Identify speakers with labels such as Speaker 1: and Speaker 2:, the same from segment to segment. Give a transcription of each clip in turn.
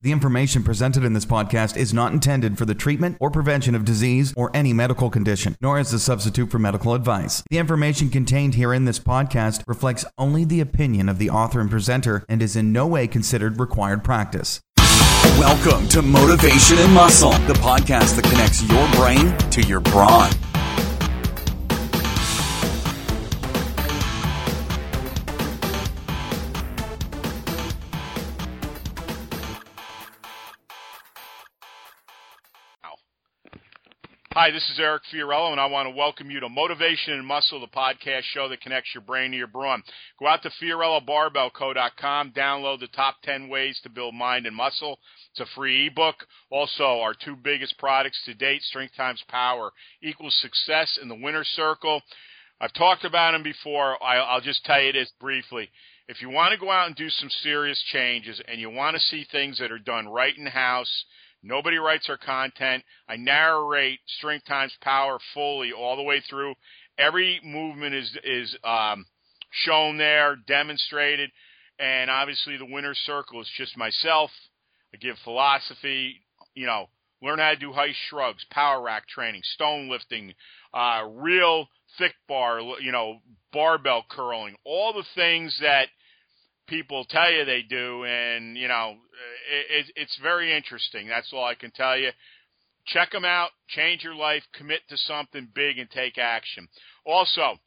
Speaker 1: The information presented in this podcast is not intended for the treatment or prevention of disease or any medical condition, nor as a substitute for medical advice. The information contained here in this podcast reflects only the opinion of the author and presenter and is in no way considered required practice.
Speaker 2: Welcome to Motivation and Muscle, the podcast that connects your brain to your brawn.
Speaker 3: Hi, this is Eric Fiorillo, and I want to welcome you to Motivation and Muscle, the podcast show that connects your brain to your brawn. Go out to FiorilloBarbellCo.com, download the top 10 ways to build mind and muscle. It's a free ebook. Also, our two biggest products to date, Strength Times Power equals Success and the Winner's Circle. I've talked about them before. I'll just tell you this briefly. If you want to go out and do some serious changes and you want to see things that are done right in-house, nobody writes our content. I narrate Strength Times Power fully all the way through. Every movement is shown there, demonstrated, and obviously the Winner's Circle is just myself. I give philosophy, learn how to do high shrugs, power rack training, stone lifting, real thick bar, barbell curling, all the things that people tell you they do, and, it's very interesting. That's all I can tell you. Check them out, change your life, commit to something big, and take action. Also,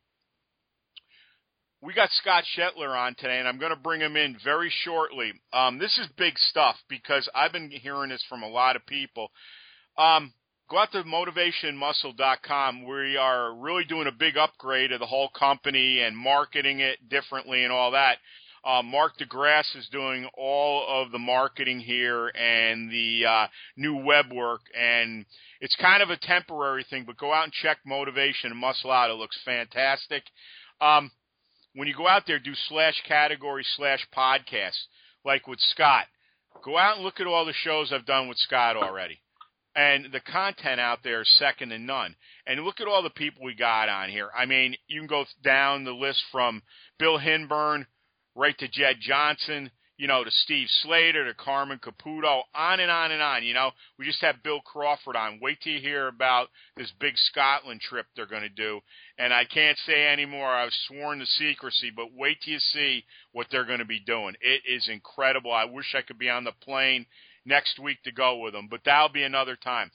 Speaker 3: we got Scott Shetler on today, and I'm going to bring him in very shortly. This is big stuff because I've been hearing this from a lot of people. Go out to motivationmuscle.com. We are really doing a big upgrade of the whole company and marketing it differently and all that. Mark DeGrasse is doing all of the marketing here and the new web work, and it's kind of a temporary thing, but go out and check Motivation and Muscle out. It looks fantastic. When you go out there, do /category/podcast, like with Scott. Go out and look at all the shows I've done with Scott already. And the content out there is second to none. And look at all the people we got on here. I mean, you can go down the list from Bill Hinburn right to Jed Johnson, to Steve Slater, to Carmen Caputo, on and on and on. We just had Bill Crawford on. Wait till you hear about this big Scotland trip they're going to do. And I can't say anymore. I was sworn to secrecy, but wait till you see what they're going to be doing. It is incredible. I wish I could be on the plane next week to go with them, but that'll be another time.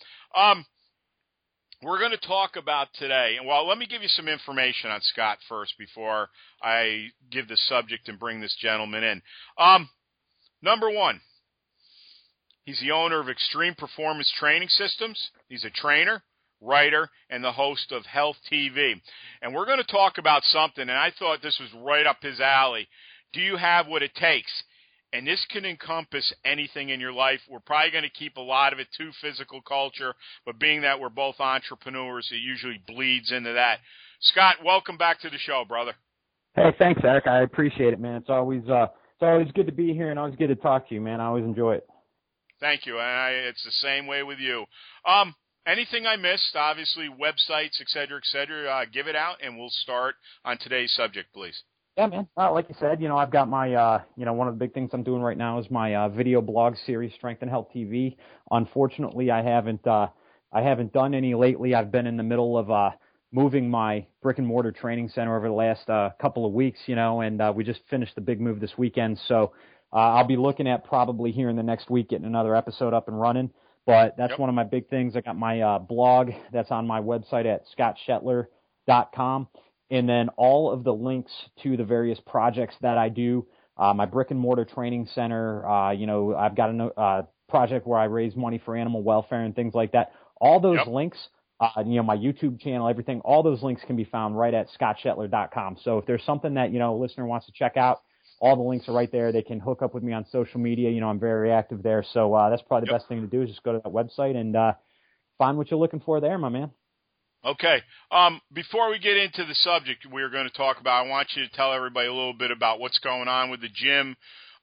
Speaker 3: We're going to talk about today, and let me give you some information on Scott first before I give the subject and bring this gentleman in. Number one, he's the owner of Extreme Performance Training Systems. He's a trainer, writer, and the host of Health TV. And we're going to talk about something, and I thought this was right up his alley. Do you have what it takes? And this can encompass anything in your life. We're probably going to keep a lot of it to physical culture, but being that we're both entrepreneurs, it usually bleeds into that. Scott, welcome back to the show, brother.
Speaker 4: Hey, thanks, Eric. I appreciate it, man. It's always good to be here and always good to talk to you, man. I always enjoy it.
Speaker 3: Thank you. And it's the same way with you. Anything I missed, obviously, websites, et cetera, give it out, and we'll start on today's subject, please.
Speaker 4: Yeah, man. Like you said, I've got my, one of the big things I'm doing right now is my video blog series, Strength and Health TV. Unfortunately, I haven't done any lately. I've been in the middle of moving my brick and mortar training center over the last couple of weeks, and we just finished the big move this weekend. So I'll be looking at probably here in the next week getting another episode up and running. But that's one of my big things. I got my blog that's on my website at scottshetler.com. And then all of the links to the various projects that I do, my brick and mortar training center, I've got a project where I raise money for animal welfare and things like that. All those links, my YouTube channel, everything, all those links can be found right at scottshetler.com. So if there's something that, a listener wants to check out, all the links are right there. They can hook up with me on social media. I'm very active there. So that's probably the best thing to do is just go to that website and find what you're looking for there, my man.
Speaker 3: Okay. Before we get into the subject we're going to talk about, I want you to tell everybody a little bit about what's going on with the gym,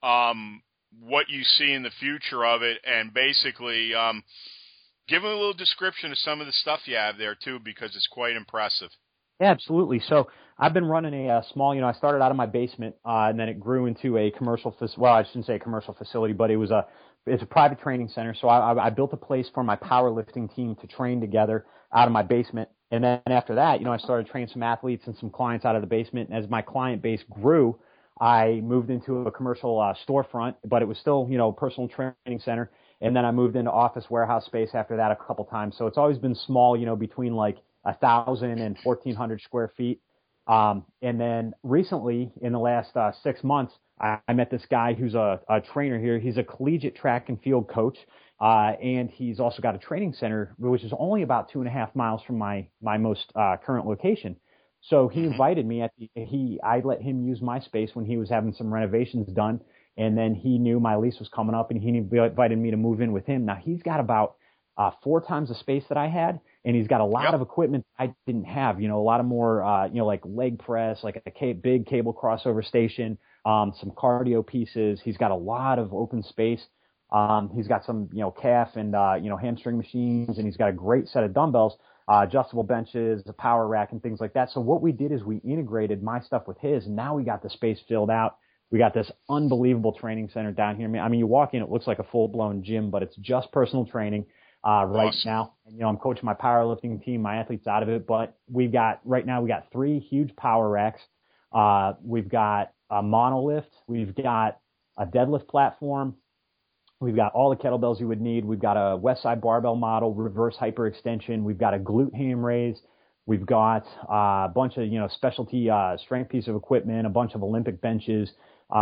Speaker 3: what you see in the future of it, and basically give them a little description of some of the stuff you have there, too, because it's quite impressive.
Speaker 4: Yeah, absolutely. So I've been running a small, I started out of my basement, and then it grew into a commercial, well, I shouldn't say a commercial facility, but it was a it's a private training center. So I built a place for my powerlifting team to train together out of my basement. And then after that, I started training some athletes and some clients out of the basement. And as my client base grew, I moved into a commercial storefront, but it was still, personal training center. And then I moved into office warehouse space after that a couple times. So it's always been small, between like 1,000 and 1,400 square feet. And then recently, in the last 6 months, I met this guy who's a trainer here. He's a collegiate track and field coach, and he's also got a training center, which is only about 2.5 miles from my most current location. So he invited me. I let him use my space when he was having some renovations done, and then he knew my lease was coming up, and he invited me to move in with him. Now he's got about 4 times the space that I had, and he's got a lot of equipment I didn't have. A lot of more, like leg press, like a big cable crossover station, some cardio pieces. He's got a lot of open space. He's got some, calf and hamstring machines, and he's got a great set of dumbbells, adjustable benches, a power rack, and things like that. So what we did is we integrated my stuff with his, and now we got the space filled out. We got this unbelievable training center down here. I mean, you walk in, it looks like a full-blown gym, but it's just personal training right now. And, I'm coaching my powerlifting team, my athletes out of it, but right now we got 3 huge power racks. We've got a monolift. We've got a deadlift platform. We've got all the kettlebells you would need. We've got a West Side barbell model, reverse hyperextension. We've got a glute ham raise. We've got a bunch of, specialty strength piece of equipment, a bunch of Olympic benches,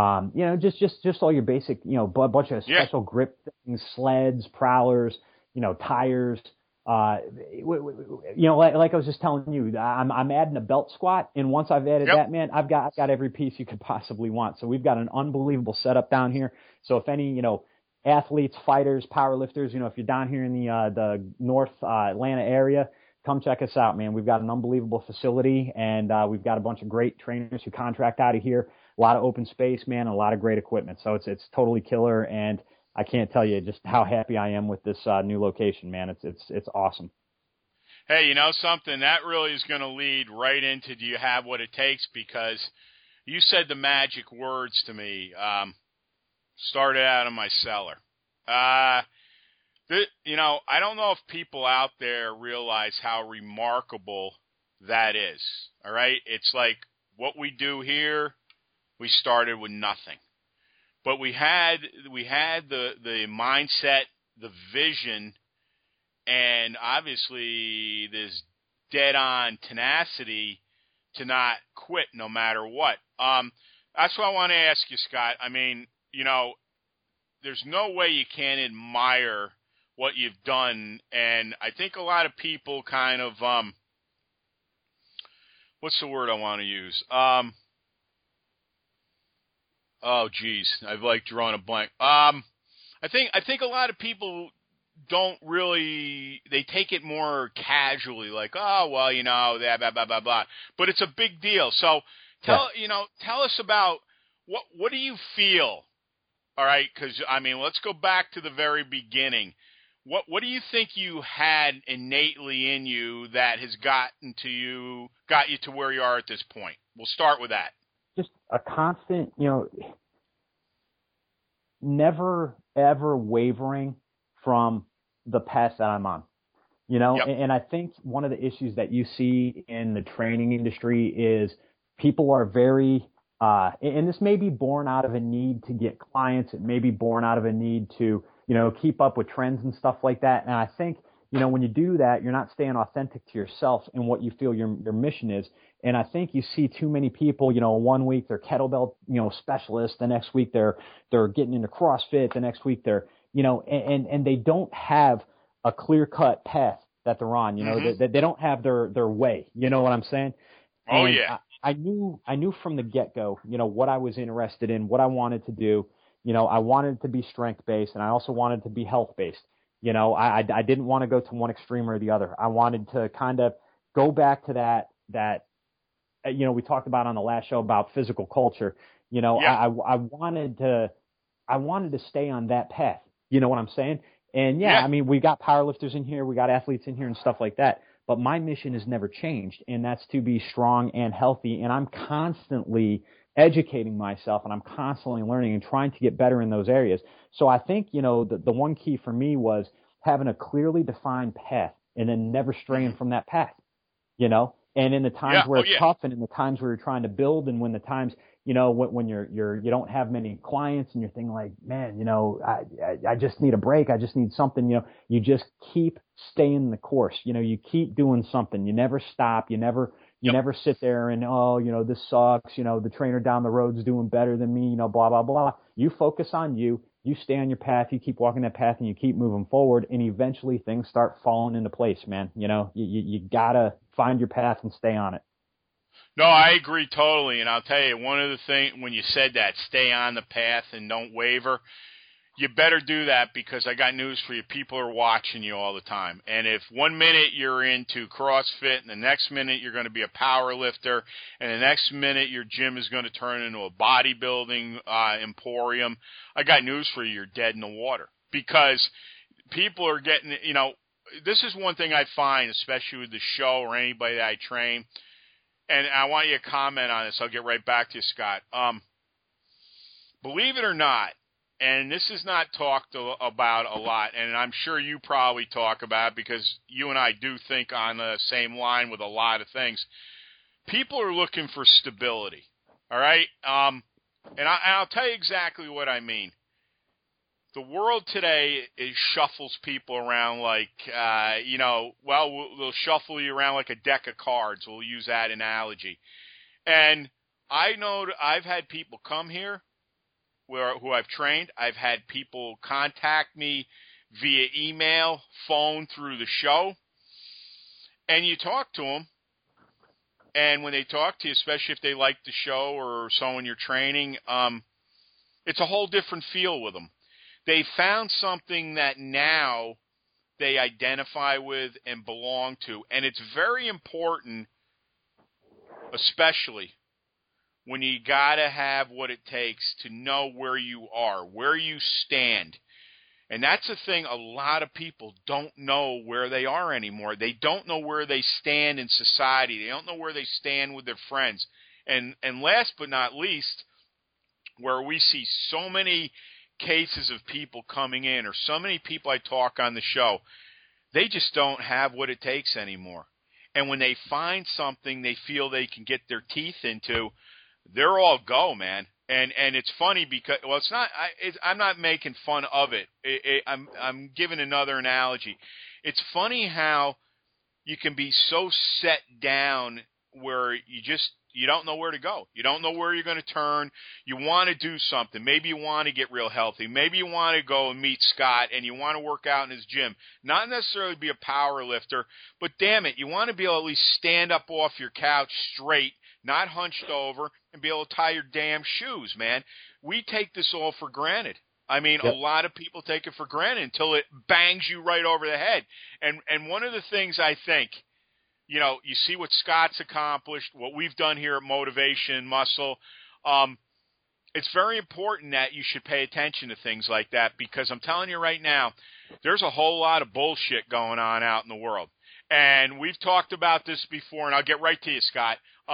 Speaker 4: just all your basic, a bunch of special grip things, sleds, prowlers, tires. Like I was just telling you, I'm adding a belt squat, and once I've added that, man, I've got every piece you could possibly want. So we've got an unbelievable setup down here. So if any, athletes, fighters, powerlifters, if you're down here in the North Atlanta area, come check us out, man. We've got an unbelievable facility, and we've got a bunch of great trainers who contract out of here. A lot of open space, man, and a lot of great equipment. So it's totally killer, and I can't tell you just how happy I am with this new location, man. It's awesome.
Speaker 3: Hey, you know something? That really is going to lead right into do you have what it takes? Because you said the magic words to me. Started out of my cellar. I don't know if people out there realize how remarkable that is. All right? It's like what we do here, we started with nothing. But we had the mindset, the vision, and obviously this dead-on tenacity to not quit no matter what. That's what I want to ask you, Scott. I mean, there's no way you can't admire what you've done, and I think a lot of people kind of, what's the word I want to use? Oh, geez, I've drawn a blank. I think a lot of people don't really, they take it more casually, like, oh, well, blah, blah, blah, blah, blah. But it's a big deal. So tell us about what do you feel? All right, because, let's go back to the very beginning. What do you think you had innately in you that has got you to where you are at this point? We'll start with that.
Speaker 4: Just a constant, never, ever wavering from the path that I'm on, and I think one of the issues that you see in the training industry is people are very, and this may be born out of a need to get clients. It may be born out of a need to, keep up with trends and stuff like that. And I think, when you do that, you're not staying authentic to yourself and what you feel your mission is. And I think you see too many people, 1 week they're kettlebell, specialists. The next week they're getting into CrossFit. The next week they're, and they don't have a clear-cut path that they're on, they don't have their way. You know what I'm saying?
Speaker 3: Oh,
Speaker 4: and
Speaker 3: yeah.
Speaker 4: I knew what the get-go, what I was interested in, what I wanted to do. I wanted it to be strength-based, and I also wanted to be health-based. I didn't want to go to one extreme or the other. I wanted to kind of go back to that we talked about on the last show about physical culture. I wanted to stay on that path. You know what I'm saying? And we got powerlifters in here, we got athletes in here and stuff like that. But my mission has never changed, and that's to be strong and healthy. And I'm constantly educating myself, and I'm constantly learning and trying to get better in those areas. So I think, the one key for me was having a clearly defined path and then never straying from that path, and in the times where it's tough and in the times where you're trying to build and when the times, when you don't have many clients and you're thinking like, man, I just need a break. I just need something, you just keep staying the course. You keep doing something. You never stop. You never sit there and, this sucks. The trainer down the road's doing better than me, blah, blah, blah. You focus on you. You stay on your path. You keep walking that path and you keep moving forward. And eventually things start falling into place, man. You gotta find your path and stay on it.
Speaker 3: No, I agree totally. And I'll tell you, one of the things, when you said that, stay on the path and don't waver, you better do that, because I got news for you. People are watching you all the time. And if 1 minute you're into CrossFit and the next minute you're going to be a power lifter and the next minute your gym is going to turn into a bodybuilding emporium, I got news for you. You're dead in the water, because people are getting, this is one thing I find, especially with the show or anybody that I train, and I want you to comment on this. I'll get right back to you, Scott. Believe it or not, and this is not talked about a lot, and I'm sure you probably talk about it because you and I do think on the same line with a lot of things. People are looking for stability, all right? And I'll tell you exactly what I mean. The world today shuffles people around like, they'll shuffle you around like a deck of cards. We'll use that analogy. And I know I've had people come here who I've trained. I've had people contact me via email, phone, through the show. And you talk to them. And when they talk to you, especially if they like the show or someone you're training, it's a whole different feel with them. They found something that now they identify with and belong to. And it's very important, especially when you got to have what it takes to know where you are, where you stand. And that's the thing, a lot of people don't know where they are anymore. They don't know where they stand in society. They don't know where they stand with their friends. And last but not least, where we see so many cases of people coming in, or so many people I talk on the show, they just don't have what it takes anymore. And when they find something they feel they can get their teeth into, they're all go, man. And it's funny because, well, it's not. I'm not making fun of it. I'm giving another analogy. It's funny how you can be so set down where you don't know where to go. You don't know where you're going to turn. You want to do something. Maybe you want to get real healthy. Maybe you want to go and meet Scott and you want to work out in his gym. Not necessarily be a power lifter, but damn it, you want to be able to at least stand up off your couch straight, not hunched over, and be able to tie your damn shoes, man. We take this all for granted. I mean, yep. A lot of people take it for granted until it bangs you right over the head. And one of the things I think, you see what Scott's accomplished, what we've done here at Motivation Muscle. It's very important that you should pay attention to things like that, because I'm telling you right now, there's a whole lot of bullshit going on out in the world. And we've talked about this before, and I'll get right to you, Scott.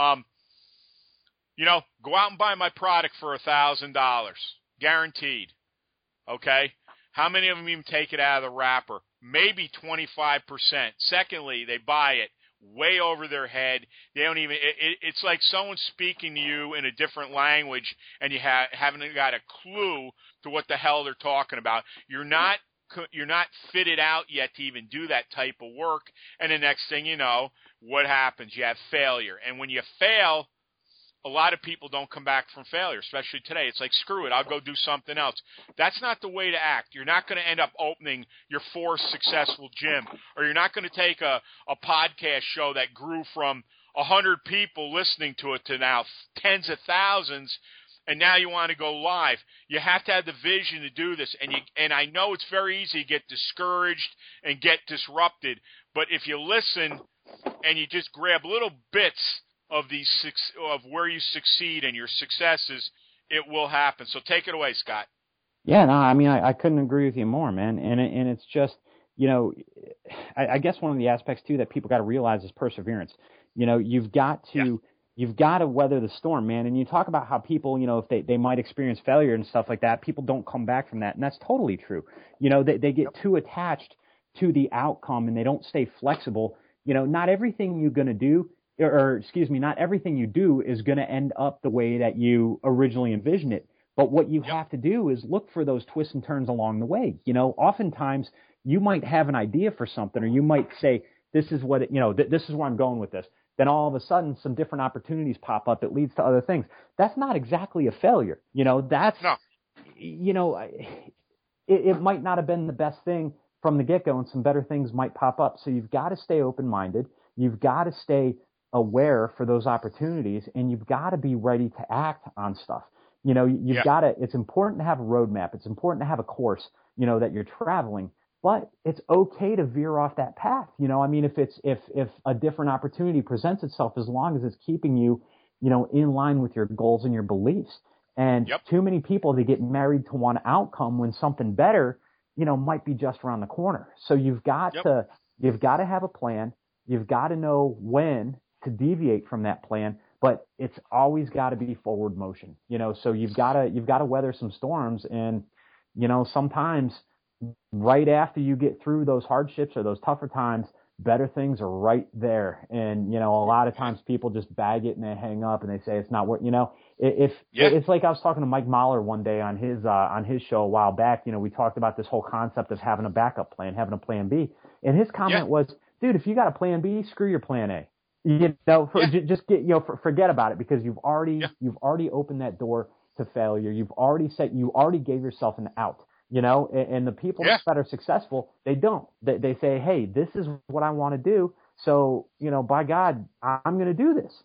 Speaker 3: Go out and buy my product for $1,000, guaranteed. Okay? How many of them even take it out of the wrapper? Maybe 25%. Secondly, they buy it way over their head. They don't even. It's like someone speaking to you in a different language, and you haven't got a clue to what the hell they're talking about. You're not fitted out yet to even do that type of work. And the next thing you know, what happens? You have failure. And when you fail, a lot of people don't come back from failure, especially today. It's like, screw it, I'll go do something else. That's not the way to act. You're not going to end up opening your fourth successful gym, or you're not going to take a podcast show that grew from 100 people listening to it to now tens of thousands, and now you want to go live. You have to have the vision to do this, and I know it's very easy to get discouraged and get disrupted, but if you listen and you just grab little bits of where you succeed and your successes, it will happen. So take it away, Scott.
Speaker 4: Yeah, no, I mean, I couldn't agree with you more, man. And it's just, I guess one of the aspects too that people got to realize is perseverance. You've got to you've got to weather the storm, man. And you talk about how people, if they might experience failure and stuff like that, people don't come back from that. And that's totally true. They get too attached to the outcome and they don't stay flexible. Not everything you're going to do, not everything you do is going to end up the way that you originally envisioned it. But what you have to do is look for those twists and turns along the way. Oftentimes you might have an idea for something, or you might say, this is what this is where I'm going with this. Then all of a sudden some different opportunities pop up that leads to other things. That's not exactly a failure. That's,
Speaker 3: no.
Speaker 4: It might not have been the best thing from the get-go, and some better things might pop up. So you've got to stay open-minded. You've got to stay aware for those opportunities, and you've got to be ready to act on stuff. You've got to, it's important to have a roadmap. It's important to have a course, that you're traveling, but it's okay to veer off that path. If a different opportunity presents itself, as long as it's keeping you, in line with your goals and your beliefs. And too many people, they get married to one outcome when something better, might be just around the corner. So you've got to have a plan. You've got to know when to deviate from that plan, but it's always got to be forward motion, so you've got to weather some storms. And, sometimes right after you get through those hardships or those tougher times, better things are right there. And, a lot of times people just bag it and they hang up and they say it's not what, it's like I was talking to Mike Mahler one day on his show a while back. We talked about this whole concept of having a backup plan, having a plan B. And his comment was, dude, if you got a plan B, screw your plan A. Just get, forget about it, because you've already opened that door to failure. You already gave yourself an out. And the people that are successful, they don't. They say, hey, this is what I want to do. So, by God, I'm going to do this,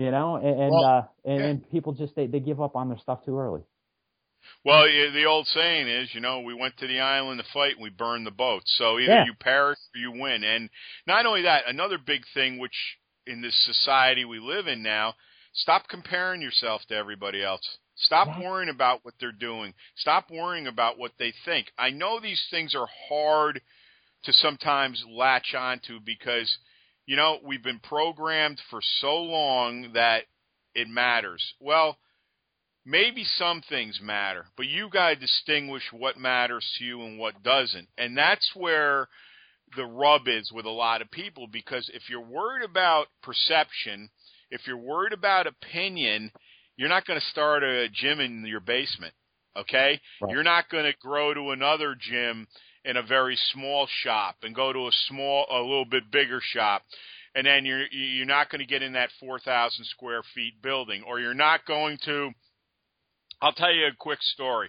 Speaker 4: and people just, they give up on their stuff too early.
Speaker 3: Well, the old saying is, we went to the island to fight and we burned the boat. So either you perish or you win. And not only that, another big thing, which in this society we live in now, stop comparing yourself to everybody else. Stop worrying about what they're doing. Stop worrying about what they think. I know these things are hard to sometimes latch onto because, we've been programmed for so long that it matters. Well, maybe some things matter, but you got to distinguish what matters to you and what doesn't. And that's where the rub is with a lot of people, because if you're worried about perception, if you're worried about opinion, you're not going to start a gym in your basement, okay? Right. You're not going to grow to another gym in a very small shop and go to a little bit bigger shop, and then you're not going to get in that 4,000 square feet building, or you're not going to. I'll tell you a quick story.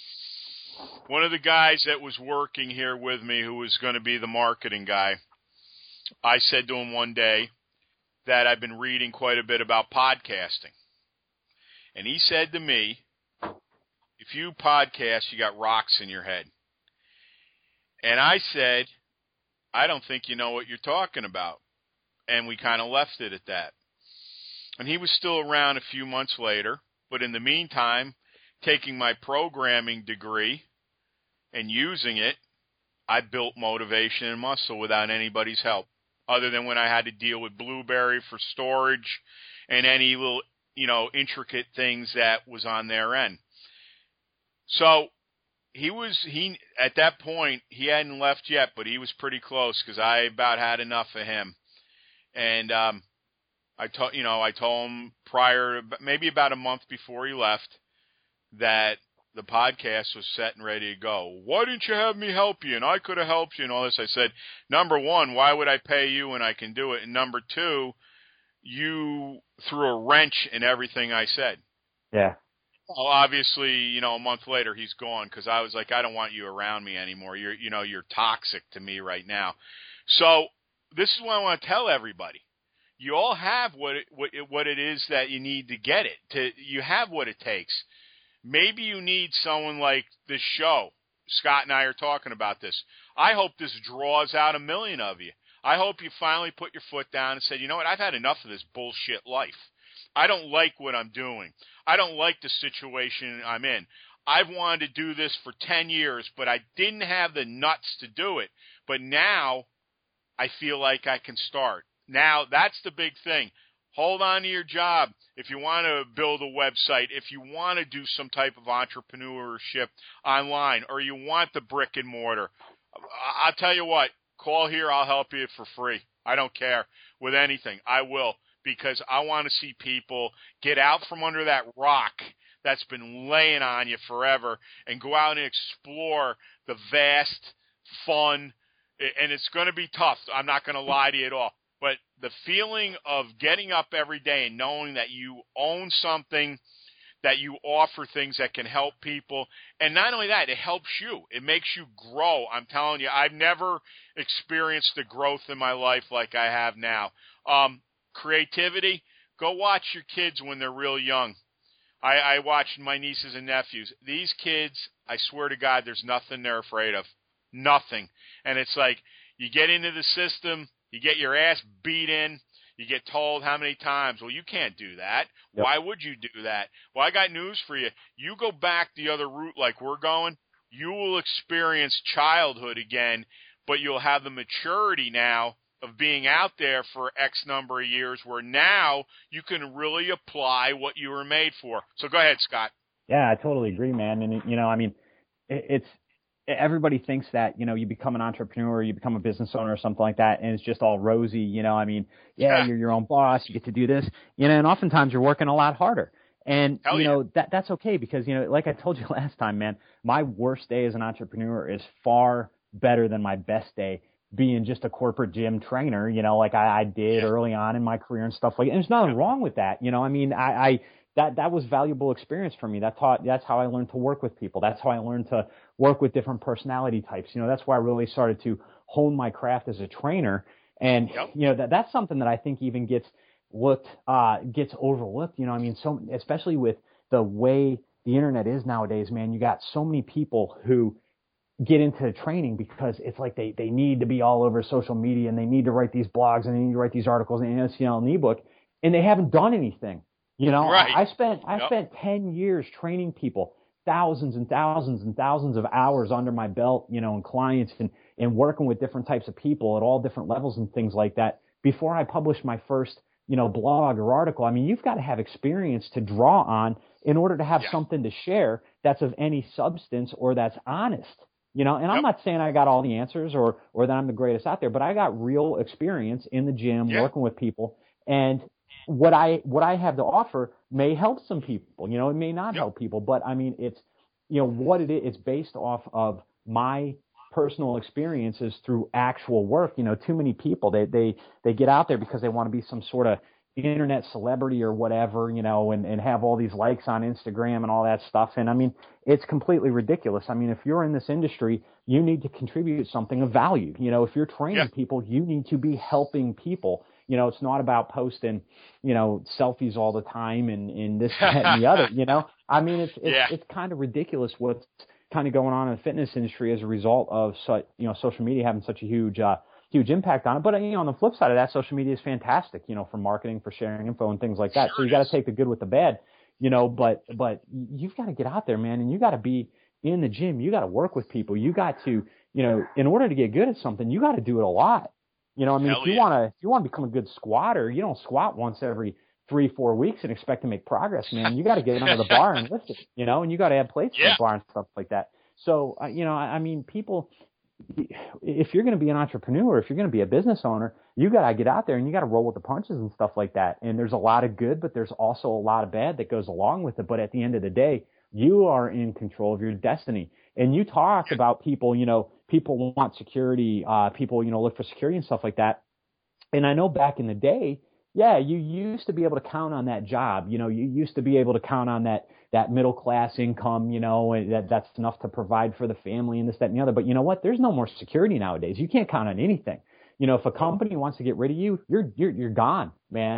Speaker 3: One of the guys that was working here with me, who was going to be the marketing guy, I said to him one day that I've been reading quite a bit about podcasting. And he said to me, if you podcast, you got rocks in your head. And I said, I don't think you know what you're talking about. And we kind of left it at that. And he was still around a few months later. But in the meantime, taking my programming degree and using it, I built Motivation and Muscle without anybody's help, other than when I had to deal with Blueberry for storage and any little, intricate things that was on their end. So he at that point, he hadn't left yet, but he was pretty close because I about had enough of him. And I told him maybe about a month before he left, that the podcast was set and ready to go. Why didn't you have me help you? And I could have helped you and all this. I said, number one, why would I pay you when I can do it? And number two, you threw a wrench in everything I said.
Speaker 4: Yeah.
Speaker 3: Well, obviously, a month later he's gone, because I was like, I don't want you around me anymore. You're toxic to me right now. So this is what I want to tell everybody. You all have what it is that you need to get it. You have what it takes. Maybe you need someone like this show. Scott and I are talking about this. I hope this draws out 1 million of you. I hope you finally put your foot down and said, you know what, I've had enough of this bullshit life. I don't like what I'm doing. I don't like the situation I'm in. I've wanted to do this for 10 years, but I didn't have the nuts to do it. But now I feel like I can start. Now, that's the big thing. hold on to your job. If you want to build a website, if you want to do some type of entrepreneurship online, or you want the brick and mortar, I'll tell you what, call here. I'll help you for free. I don't care with anything. I will, because I want to see people get out from under that rock that's been laying on you forever and go out and explore the vast, fun, and it's going to be tough. I'm not going to lie to you at all. But the feeling of getting up every day and knowing that you own something, that you offer things that can help people, and not only that, it helps you. It makes you grow. I'm telling you, I've never experienced the growth in my life like I have now. Creativity, go watch your kids when they're real young. I watched my nieces and nephews. These kids, I swear to God, there's nothing they're afraid of. Nothing. And it's like you get into the system, you get your ass beat in, you get told how many times, well, you can't do that. Yep. Why would you do that? Well, I got news for you. You go back the other route like we're going, you will experience childhood again, but you'll have the maturity now of being out there for X number of years where now you can really apply what you were made for. So go ahead, Scott.
Speaker 4: Yeah, I totally agree, man. And, I mean, it's everybody thinks that, you become an entrepreneur, you become a business owner or something like that, and it's just all rosy, I mean, you're your own boss, you get to do this, and oftentimes you're working a lot harder. And, that's okay because, like I told you last time, man, my worst day as an entrepreneur is far better than my best day being just a corporate gym trainer, like I did early on in my career and stuff like that. And there's nothing wrong with that. I mean, that was valuable experience for me. That's how I learned to work with people. That's how I learned to work with different personality types. That's why I really started to hone my craft as a trainer. And, that's something that I think even gets overlooked. I mean, so especially with the way the internet is nowadays, man, you got so many people who get into training because it's like they need to be all over social media and they need to write these blogs and they need to write these articles and an ebook, and they haven't done anything.
Speaker 3: Right.
Speaker 4: I spent 10 years training people, thousands and thousands and thousands of hours under my belt, and clients and working with different types of people at all different levels and things like that before I published my first, blog or article. I mean, you've got to have experience to draw on in order to have something to share that's of any substance or that's honest. And I'm not saying I got all the answers or that I'm the greatest out there, but I got real experience in the gym working with people, and what I have to offer may help some people. It may not help people, but I mean, it's, what it is, it's based off of my personal experiences through actual work. Too many people, they get out there because they want to be some sort of internet celebrity or whatever, and have all these likes on Instagram and all that stuff. And I mean, it's completely ridiculous. I mean, if you're in this industry, you need to contribute something of value. If you're training people, you need to be helping people. It's not about posting, selfies all the time and this, that, and the other, I mean, it's kind of ridiculous what's kind of going on in the fitness industry as a result of such, social media having such a huge impact on it. But, on the flip side of that, social media is fantastic, for marketing, for sharing info and things like that. So you got to take the good with the bad, but you've got to get out there, man, and you got to be in the gym. You got to work with people. You got to, in order to get good at something, you got to do it a lot. I mean, if you want to become a good squatter, you don't squat once every 3-4 weeks and expect to make progress, man. You got to get under the bar and lift it, and you got to add plates to the bar and stuff like that. So, I mean, people, if you're going to be an entrepreneur, if you're going to be a business owner, you got to get out there and you got to roll with the punches and stuff like that. And there's a lot of good, but there's also a lot of bad that goes along with it. But at the end of the day, you are in control of your destiny. And you talk about people, people want security, people, look for security and stuff like that. And I know back in the day, you used to be able to count on that job. You used to be able to count on that middle class income, and that's enough to provide for the family and this, that, and the other. But you know what? There's no more security nowadays. You can't count on anything. If a company wants to get rid of you, you're gone, man.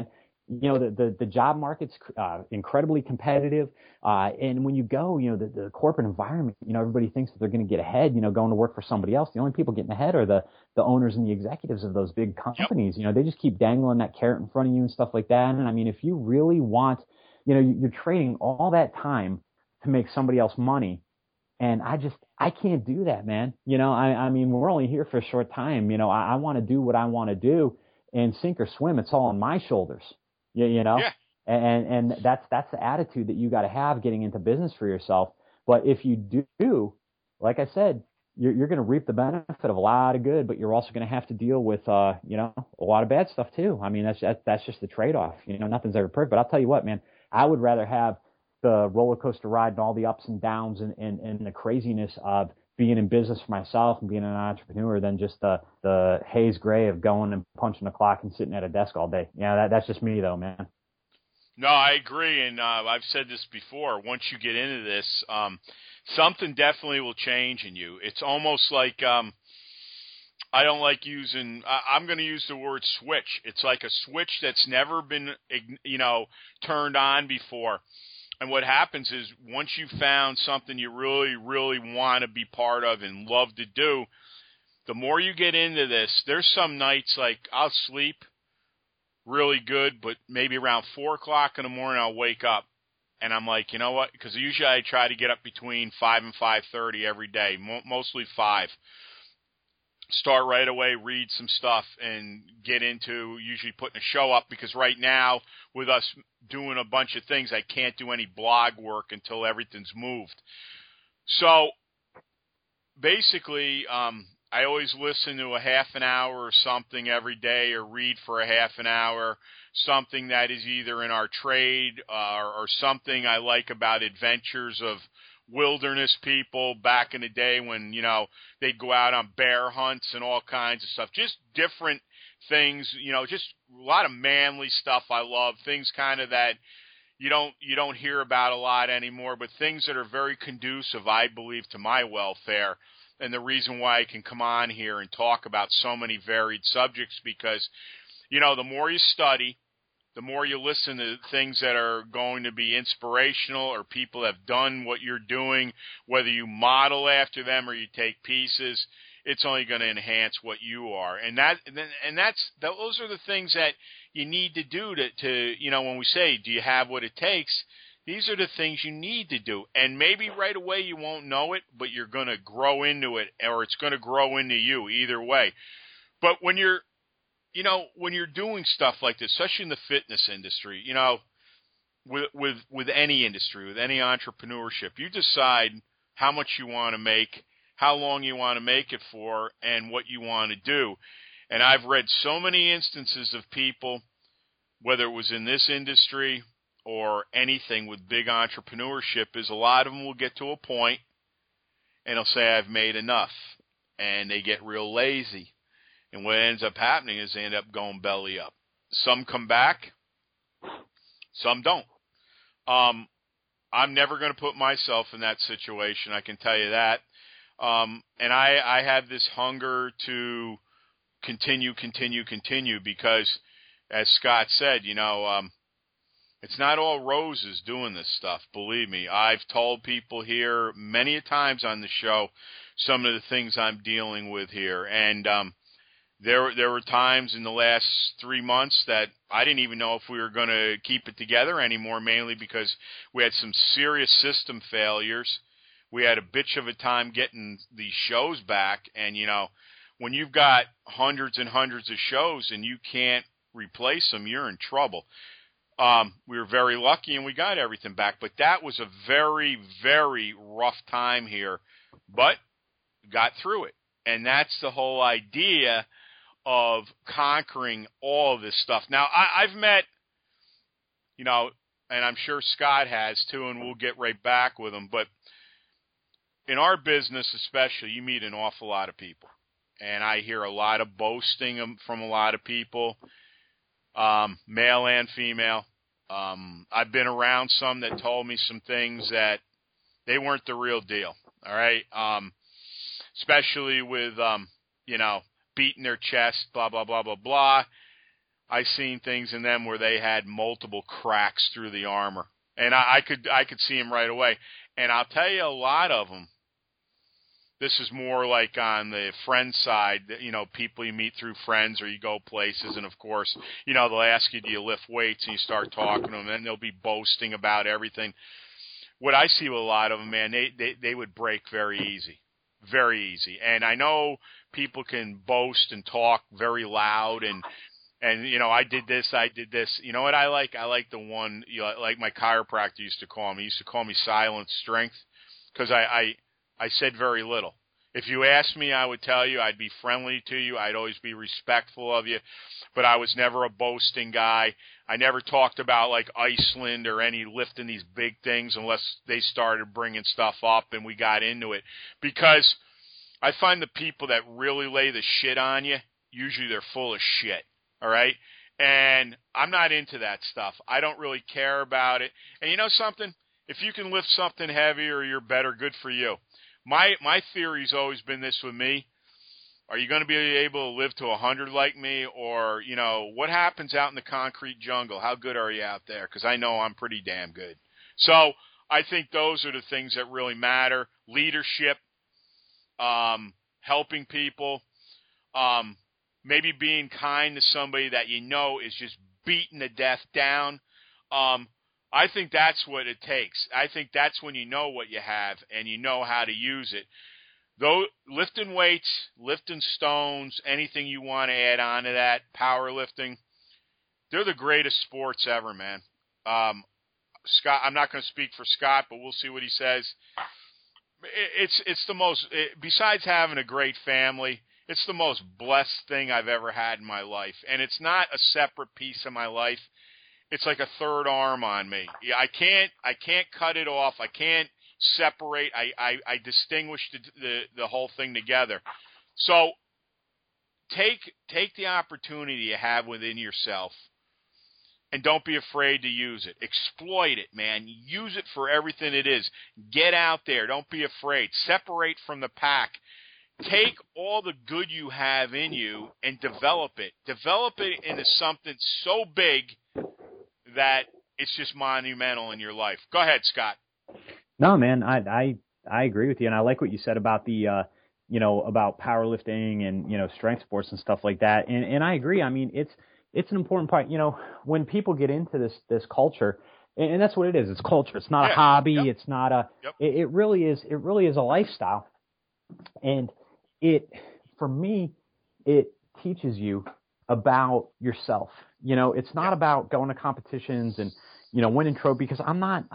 Speaker 4: The job market's incredibly competitive. And when you go, the corporate environment, everybody thinks that they're going to get ahead, going to work for somebody else. The only people getting ahead are the owners and the executives of those big companies. They just keep dangling that carrot in front of you and stuff like that. And I mean, if you really want, you're trading all that time to make somebody else money. And I can't do that, man. I mean, we're only here for a short time. I want to do what I want to do and sink or swim. It's all on my shoulders. you know?
Speaker 3: Yeah.
Speaker 4: And that's the attitude that you got to have getting into business for yourself. But if you do, like I said, you're going to reap the benefit of a lot of good, but you're also going to have to deal with, you know, a lot of bad stuff too. I mean, that's just the trade-off. You know, nothing's ever perfect. But I'll tell you what, man, I would rather have the roller coaster ride and all the ups and downs and the craziness of being in business for myself and being an entrepreneur than just the haze gray of going and punching the clock and sitting at a desk all day. Yeah, that's just me though, man.
Speaker 3: No, I agree, and I've said this before. Once you get into this, something definitely will change in you. It's almost like I don't like using. I'm going to use the word switch. It's like a switch that's never been, you know, turned on before. And what happens is once you've found something you really, really want to be part of and love to do, the more you get into this, there's some nights like I'll sleep really good, but maybe around 4 o'clock in the morning I'll wake up and I'm like, you know what? Because usually I try to get up between 5 and 5:30 every day, mostly 5. Start right away, read some stuff, and get into usually putting a show up, because right now with us doing a bunch of things, I can't do any blog work until everything's moved. So basically, I always listen to a half an hour or something every day, or read for a half an hour, something that is either in our trade or something I like about adventures of wilderness people back in the day when, you know, they'd go out on bear hunts and all kinds of stuff. Just different things, you know, just a lot of manly stuff I love, things kind of that you don't hear about a lot anymore, but things that are very conducive, I believe, to my welfare. And the reason why I can come on here and talk about so many varied subjects, because, you know, the more you study, the more you listen to things that are going to be inspirational or people have done what you're doing, whether you model after them or you take pieces, it's only going to enhance what you are. And those are the things that you need to do to, you know, when we say, do you have what it takes? These are the things you need to do. And maybe right away you won't know it, but you're going to grow into it, or it's going to grow into you either way. But when you're doing stuff like this, especially in the fitness industry, you know, with any industry, with any entrepreneurship, you decide how much you want to make, how long you want to make it for, and what you want to do. And I've read so many instances of people, whether it was in this industry or anything with big entrepreneurship, is a lot of them will get to a point and they'll say, I've made enough. And they get real lazy. And what ends up happening is they end up going belly up. Some come back, some don't. I'm never going to put myself in that situation, I can tell you that. And I have this hunger to continue, because, as Scott said, you know, it's not all roses doing this stuff, believe me. I've told people here many a times on the show some of the things I'm dealing with here. And there were times in the last 3 months that I didn't even know if we were going to keep it together anymore, mainly because we had some serious system failures. We had a bitch of a time getting these shows back. And, you know, when you've got hundreds and hundreds of shows and you can't replace them, you're in trouble. We were very lucky and we got everything back, but that was a very, very rough time here, but got through it. And that's the whole idea of conquering all of this stuff. Now, I've met, you know, and I'm sure Scott has too, and we'll get right back with him, but in our business especially, you meet an awful lot of people. And I hear a lot of boasting from a lot of people, male and female. I've been around some that told me some things that they weren't the real deal, all right? Especially with, you know, beating their chest, blah, blah, blah, blah, blah. I seen things in them where they had multiple cracks through the armor. And I could see them right away. And I'll tell you, a lot of them, this is more like on the friend side, you know, people you meet through friends or you go places, and of course, you know, they'll ask you, do you lift weights, and you start talking to them, and then they'll be boasting about everything. What I see with a lot of them, man, they would break very easy. Very easy. And I know people can boast and talk very loud, and And, I did this, I did this. You know what I like? I like the one, like my chiropractor used to call me. He used to call me Silent Strength because I said very little. If you asked me, I would tell you. I'd be friendly to you. I'd always be respectful of you. But I was never a boasting guy. I never talked about, like, Iceland or any lifting these big things unless they started bringing stuff up and we got into it. Because I find the people that really lay the shit on you, usually they're full of shit. All right? And I'm not into that stuff. I don't really care about it. And you know something? If you can lift something heavier, you're better. Good for you. My theory's always been this with me. Are you going to be able to live to 100 like me? Or, what happens out in the concrete jungle? How good are you out there? Because I know I'm pretty damn good. So I think those are the things that really matter. Leadership, helping people, maybe being kind to somebody that is just beaten to death down. I think that's what it takes. I think that's when you know what you have and you know how to use it. Though lifting weights, lifting stones, anything you want to add on to that, powerlifting, they're the greatest sports ever, man. Scott, I'm not going to speak for Scott, but we'll see what he says. It's the most, besides having a great family, it's the most blessed thing I've ever had in my life. And it's not a separate piece of my life. It's like a third arm on me. I can't cut it off. I can't separate. I distinguish the whole thing together. So take the opportunity you have within yourself and don't be afraid to use it. Exploit it, man. Use it for everything it is. Get out there. Don't be afraid. Separate from the pack. Take all the good you have in you and develop it. Develop it into something so big that it's just monumental in your life. Go ahead, Scott.
Speaker 4: No, man, I agree with you, and I like what you said about the about powerlifting and strength sports and stuff like that. And I agree. I mean, it's an important part. When people get into this culture, and that's what it is. It's culture. It's not a hobby.
Speaker 3: Yep.
Speaker 4: It's not a.
Speaker 3: Yep.
Speaker 4: It really is. It really is a lifestyle, and for me, it teaches you about yourself. It's not about going to competitions and, winning trophies, because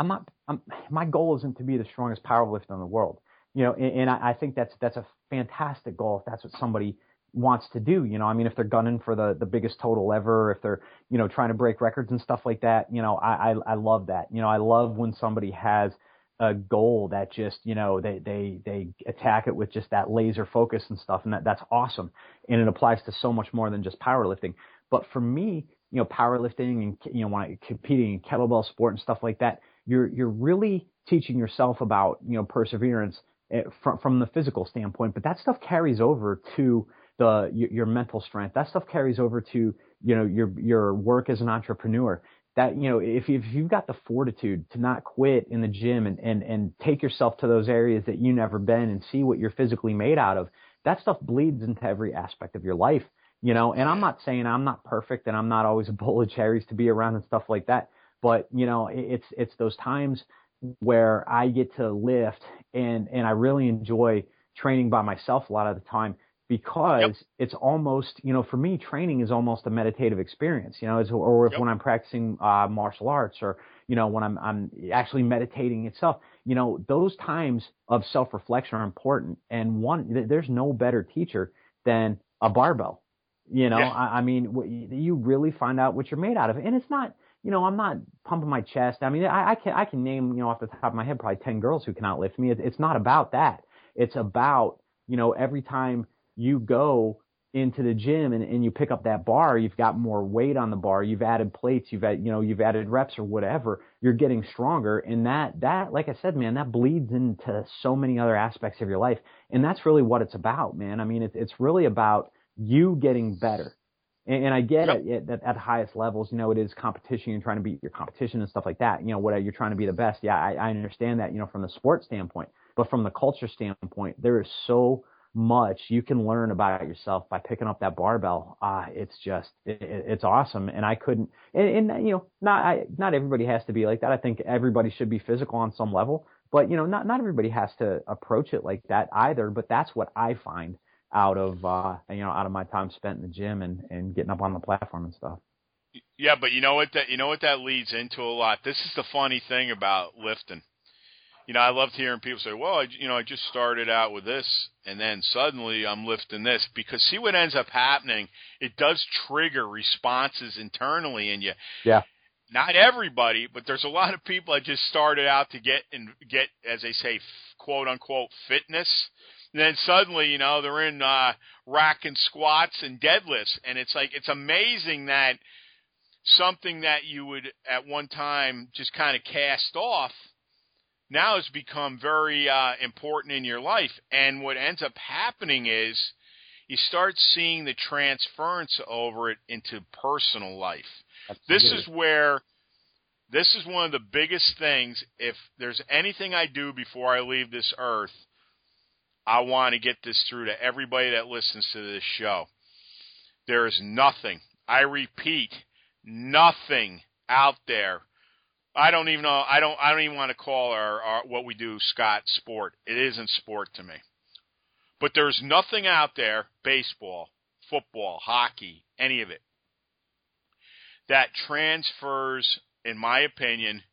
Speaker 4: my goal isn't to be the strongest powerlifter in the world. And I think that's a fantastic goal if that's what somebody wants to do. If they're gunning for the biggest total ever, if they're, trying to break records and stuff like that, I love that. I love when somebody has a goal that just, they attack it with just that laser focus and stuff. And that's awesome. And it applies to so much more than just powerlifting. But for me, powerlifting and, when I'm competing in kettlebell sport and stuff like that, you're really teaching yourself about, perseverance from the physical standpoint. But that stuff carries over to your mental strength. That stuff carries over to, your work as an entrepreneur. That, if you've got the fortitude to not quit in the gym and take yourself to those areas that you've never been and see what you're physically made out of, that stuff bleeds into every aspect of your life, and I'm not saying I'm not perfect and I'm not always a bowl of cherries to be around and stuff like that. But, it's those times where I get to lift and I really enjoy training by myself a lot of the time. Because it's almost, for me, training is almost a meditative experience, when I'm practicing martial arts or, when I'm actually meditating itself, those times of self-reflection are important. And there's no better teacher than a barbell. I mean, you really find out what you're made out of. And it's not, I'm not pumping my chest. I mean, I can name, off the top of my head, probably 10 girls who can outlift me. It's not about that. It's about, every time you go into the gym and you pick up that bar, you've got more weight on the bar, you've added plates, you've added reps or whatever, you're getting stronger. And that, like I said, man, that bleeds into so many other aspects of your life. And that's really what it's about, man. I mean, it's really about you getting better. And I get it at the highest levels, it is competition. You're trying to beat your competition and stuff like that. What you're trying to be the best. Yeah, I understand that, from the sports standpoint, but from the culture standpoint, there is so much you can learn about yourself by picking up that barbell. It's just, it's awesome. And I couldn't, not everybody has to be like that. I think everybody should be physical on some level, but not everybody has to approach it like that either. But that's what I find out of out of my time spent in the gym and getting up on the platform and stuff.
Speaker 3: Yeah, but you know what that leads into a lot. This is the funny thing about lifting. I loved hearing people say, well, I just started out with this, and then suddenly I'm lifting this. Because see what ends up happening, it does trigger responses internally in you.
Speaker 4: Yeah.
Speaker 3: Not everybody, but there's a lot of people that just started out to get, as they say, quote-unquote, fitness. And then suddenly, they're in rack and squats and deadlifts. And it's like, it's amazing that something that you would at one time just kind of cast off now has become very important in your life. And what ends up happening is you start seeing the transference over it into personal life. Absolutely. This is one of the biggest things. If there's anything I do before I leave this earth, I want to get this through to everybody that listens to this show. There is nothing, I repeat, nothing out there. I don't even know. I don't even want to call our what we do, Scott, sport. It isn't sport to me. But there's nothing out there, baseball, football, hockey, any of it, that transfers, in my opinion,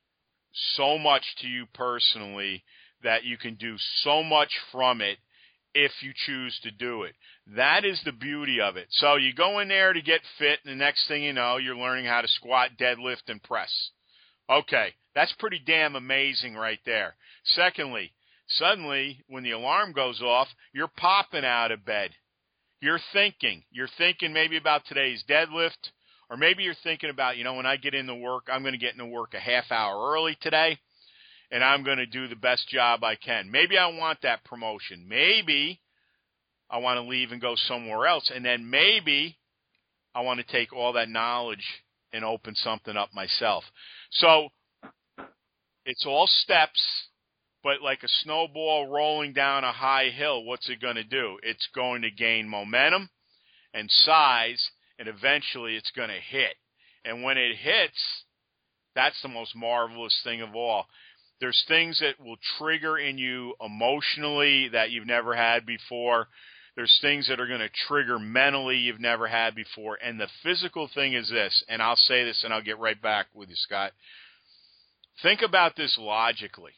Speaker 3: so much to you personally that you can do so much from it if you choose to do it. That is the beauty of it. So you go in there to get fit, and the next thing you know, you're learning how to squat, deadlift, and press. Okay, that's pretty damn amazing right there. Secondly, suddenly, when the alarm goes off, you're popping out of bed. You're thinking maybe about today's deadlift, or maybe you're thinking about, when I get into work, I'm going to get into work a half hour early today, and I'm going to do the best job I can. Maybe I want that promotion. Maybe I want to leave and go somewhere else, and then maybe I want to take all that knowledge and open something up myself. So it's all steps, but like a snowball rolling down a high hill, what's it going to do? It's going to gain momentum and size, and eventually it's going to hit. And when it hits, that's the most marvelous thing of all. There's things that will trigger in you emotionally that you've never had before. There's things that are going to trigger mentally you've never had before. And the physical thing is this, and I'll say this and I'll get right back with you, Scott. Think about this logically.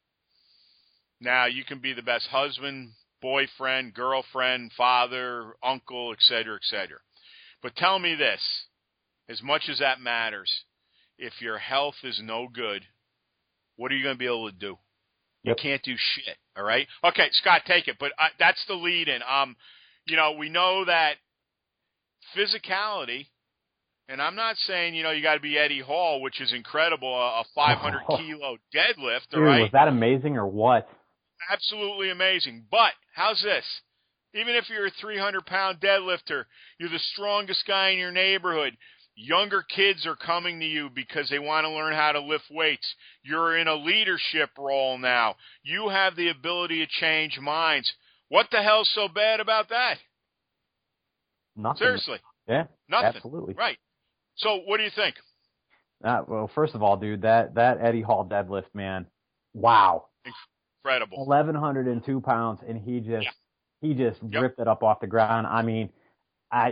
Speaker 3: Now, you can be the best husband, boyfriend, girlfriend, father, uncle, etc., etc. But tell me this, as much as that matters, if your health is no good, what are you going to be able to do? You can't do shit, all right? Okay, Scott, take it. But that's the lead-in. We know that physicality, and I'm not saying, you got to be Eddie Hall, which is incredible, a 500-kilo deadlift, all right?
Speaker 4: Was that amazing or what?
Speaker 3: Absolutely amazing. But how's this? Even if you're a 300-pound deadlifter, you're the strongest guy in your neighborhood. Younger kids are coming to you because they want to learn how to lift weights. You're in a leadership role now. You have the ability to change minds. What the hell's so bad about that?
Speaker 4: Nothing.
Speaker 3: Seriously.
Speaker 4: Yeah,
Speaker 3: nothing.
Speaker 4: Absolutely.
Speaker 3: Right. So what do you think?
Speaker 4: Well, first of all, dude, that Eddie Hall deadlift, man, wow.
Speaker 3: Incredible.
Speaker 4: 1,102 pounds, and he just ripped it up off the ground. I mean, I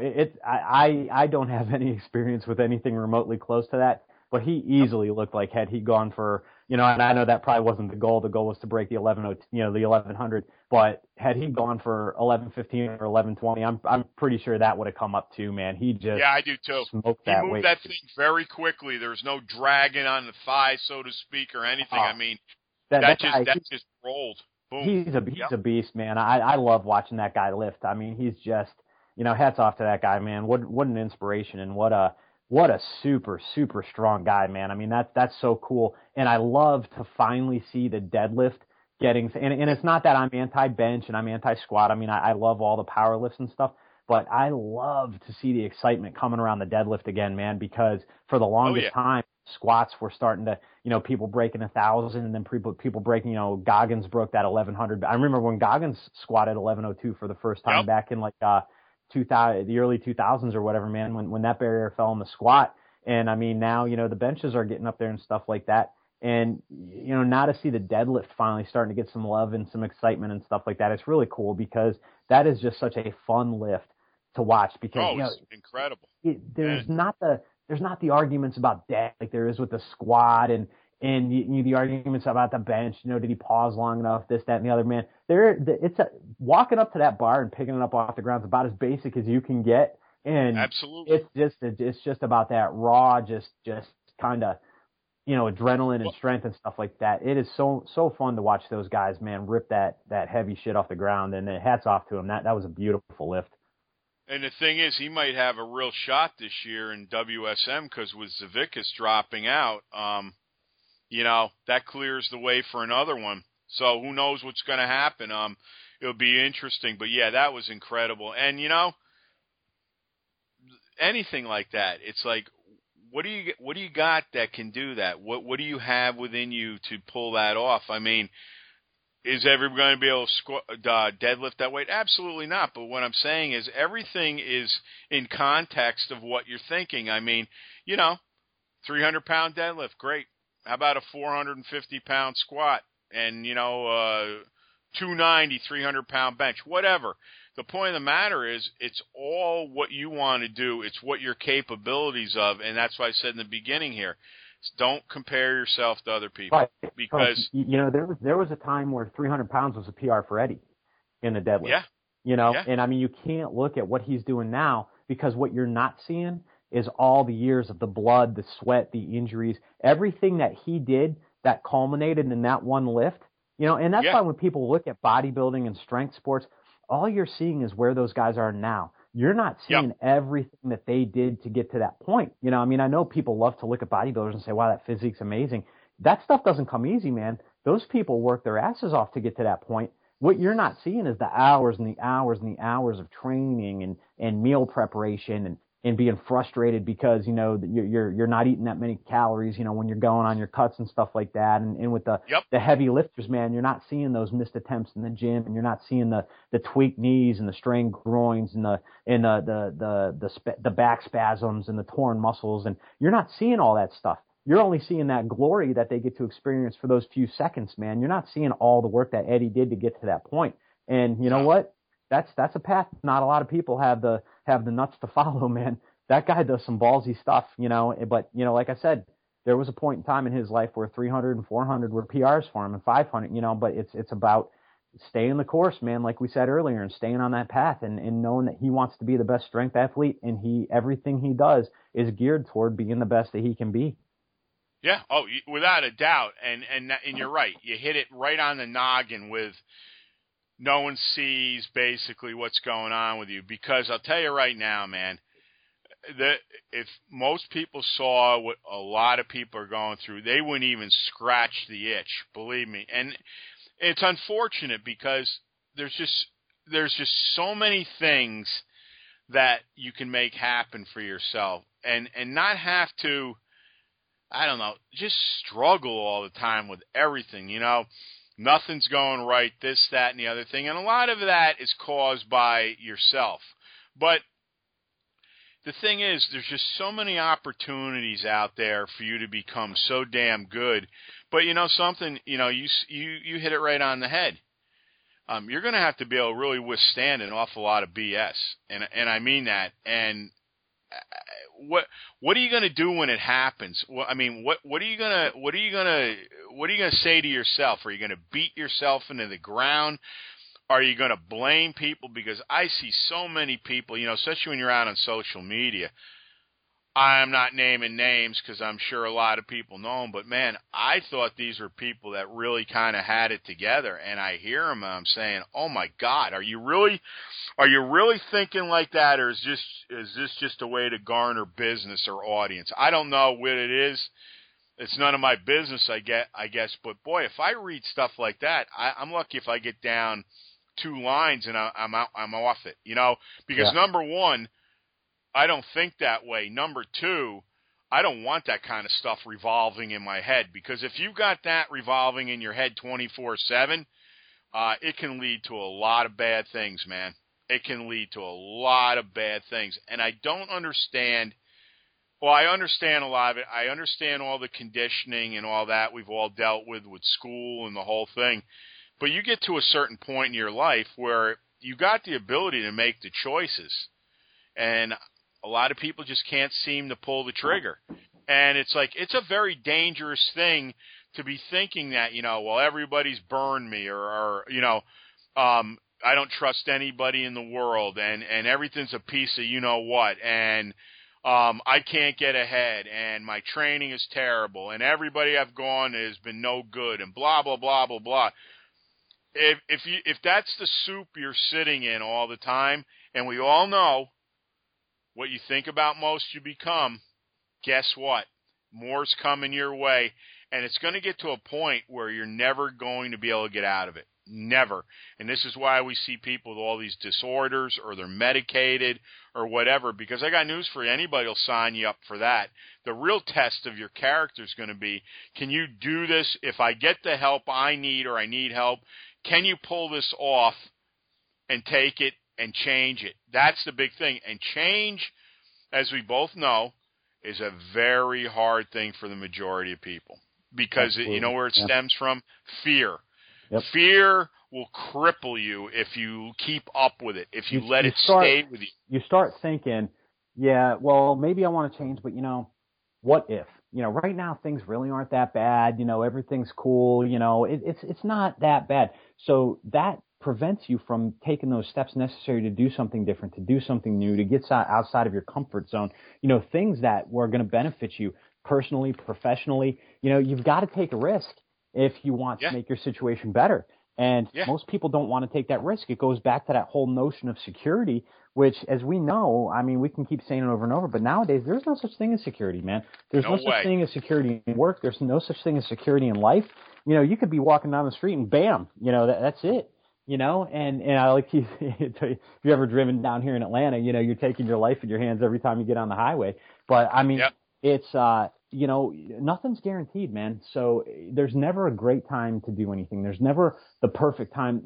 Speaker 4: don't have any experience with anything remotely close to that, but he easily looked like had he gone for, and I know that probably wasn't the goal. The goal was to break the 1100, but had he gone for 1115 or 1120, I'm pretty sure that would have come up too, man. He just
Speaker 3: I do too.
Speaker 4: Smoked
Speaker 3: he
Speaker 4: that
Speaker 3: moved
Speaker 4: weight.
Speaker 3: that thing very quickly. There was no dragging on the thigh, so to speak, or anything. I mean, that just rolled. Boom.
Speaker 4: He's a beast, man. I love watching that guy lift. I mean, he's just, hats off to that guy, man. What an inspiration, and what a super, super strong guy, man. I mean, that's so cool. And I love to finally see the deadlift getting, and it's not that I'm anti-bench and I'm anti-squat. I mean, I love all the power lifts and stuff, but I love to see the excitement coming around the deadlift again, man, because for the longest time, squats were starting to, people breaking 1,000, and then people breaking, Goggins broke that 1,100. I remember when Goggins squatted 1102 for the first time back in like, 2000, the early 2000s or whatever, man, when that barrier fell in the squat. And I mean, now, the benches are getting up there and stuff like that. And, now to see the deadlift finally starting to get some love and some excitement and stuff like that, it's really cool because that is just such a fun lift to watch because,
Speaker 3: it's incredible.
Speaker 4: There's not the arguments about death like there is with the squat and the arguments about the bench. Did he pause long enough? This, that, and the other. Man, walking up to that bar and picking it up off the ground is about as basic as you can get. And
Speaker 3: absolutely,
Speaker 4: it's just about that raw, just kind of, adrenaline and strength and stuff like that. It is so fun to watch those guys, man, rip that heavy shit off the ground. And hats off to him. That was a beautiful lift.
Speaker 3: And the thing is, he might have a real shot this year in WSM because with Zavickas dropping out, that clears the way for another one. So who knows what's going to happen? It'll be interesting. But yeah, that was incredible. And anything like that, it's like, what do you got that can do that? What do you have within you to pull that off? I mean, is everyone going to be able to deadlift that weight? Absolutely not. But what I'm saying is everything is in context of what you're thinking. I mean, 300-pound deadlift, great. How about a 450-pound squat and, 290, 300-pound bench, whatever. The point of the matter is it's all what you want to do. It's what your capabilities of, and that's why I said in the beginning here, don't compare yourself to other people.
Speaker 4: Right.
Speaker 3: Because
Speaker 4: there was a time where 300 pounds was a PR for Eddie in the deadlift.
Speaker 3: Yeah.
Speaker 4: Yeah. And I mean, you can't look at what he's doing now because what you're not seeing is all the years of the blood, the sweat, the injuries, everything that he did that culminated in that one lift. And that's why when people look at bodybuilding and strength sports, all you're seeing is where those guys are now. You're not seeing everything that they did to get to that point. I mean, I know people love to look at bodybuilders and say, wow, that physique's amazing. That stuff doesn't come easy, man. Those people work their asses off to get to that point. What you're not seeing is the hours and the hours and the hours of training and meal preparation and being frustrated because, you're not eating that many calories, when you're going on your cuts and stuff like that. And with the heavy lifters, man, you're not seeing those missed attempts in the gym and you're not seeing the tweaked knees and the strained groins and the back spasms and the torn muscles. And you're not seeing all that stuff. You're only seeing that glory that they get to experience for those few seconds, man. You're not seeing all the work that Eddie did to get to that point. And you know what? That's a path not a lot of people have the nuts to follow, man. That guy does some ballsy stuff, but like I said, there was a point in time in his life where 300 and 400 were PRs for him and 500, but it's about staying the course, man, like we said earlier, and staying on that path and knowing that he wants to be the best strength athlete and everything he does is geared toward being the best that he can be.
Speaker 3: Yeah. Oh, without a doubt. And you're right. You hit it right on the noggin with no one sees basically what's going on with you. Because I'll tell you right now, man, that if most people saw what a lot of people are going through, they wouldn't even scratch the itch, believe me. And it's unfortunate because there's just so many things that you can make happen for yourself and not have to, I don't know, just struggle all the time with everything, Nothing's going right, this, that, and the other thing. And a lot of that is caused by yourself. But the thing is, there's just so many opportunities out there for you to become so damn good. But something, you hit it right on the head. You're going to have to be able to really withstand an awful lot of BS. And I mean that. And what are you going to do when it happens? Well, I mean, what are you going to say to yourself? Are you going to beat yourself into the ground? Are you going to blame people? Because I see so many people, especially when you're out on social media. I'm not naming names because I'm sure a lot of people know them, but man, I thought these were people that really kind of had it together, and I hear them and I'm saying, oh my God, are you really thinking like that, or is this just a way to garner business or audience? I don't know what it is. It's none of my business, I guess, but boy, if I read stuff like that, I'm lucky if I get down 2 lines and I'm off it, because number one, I don't think that way. Number 2, I don't want that kind of stuff revolving in my head, because if you've got that revolving in your head 24/7, it can lead to a lot of bad things, man. It can lead to a lot of bad things. And I don't understand Well, I understand a lot of it. I understand all the conditioning and all that we've all dealt with school and the whole thing. But you get to a certain point in your life where you got the ability to make the choices. And a lot of people just can't seem to pull the trigger. And it's like, it's a very dangerous thing to be thinking that, well, everybody's burned me or I don't trust anybody in the world and everything's a piece of you-know-what. And I can't get ahead, and my training is terrible, and everybody I've gone has been no good, and blah, blah, blah, blah, blah. If that's the soup you're sitting in all the time, and we all know what you think about most you become, guess what? More's coming your way, and it's going to get to a point where you're never going to be able to get out of it. Never. And this is why we see people with all these disorders or they're medicated or whatever, because I got news for you. Anybody will sign you up for that. The real test of your character is going to be, can you do this? If I get the help I need or I need help, can you pull this off and take it and change it? That's the big thing. And change, as we both know, is a very hard thing for the majority of people because you know where it stems from? Fear. Yep. Fear will cripple you if you keep up with it, if you let it stay with you.
Speaker 4: You start thinking, yeah, well, maybe I want to change, but, what if? Right now things really aren't that bad. Everything's cool. It's not that bad. So that prevents you from taking those steps necessary to do something different, to do something new, to get outside of your comfort zone, things that were going to benefit you personally, professionally. You've got to take a risk if you want to make your situation better. And most people don't want to take that risk. It goes back to that whole notion of security, which, as we know, I mean, we can keep saying it over and over, but nowadays there's no such thing as security, man. There's no such thing as security in work. There's no such thing as security in life. You could be walking down the street and bam, that's it. And I like to, if you've ever driven down here in Atlanta, you're taking your life in your hands every time you get on the highway. But I mean, it's, nothing's guaranteed, man. So there's never a great time to do anything. There's never the perfect time.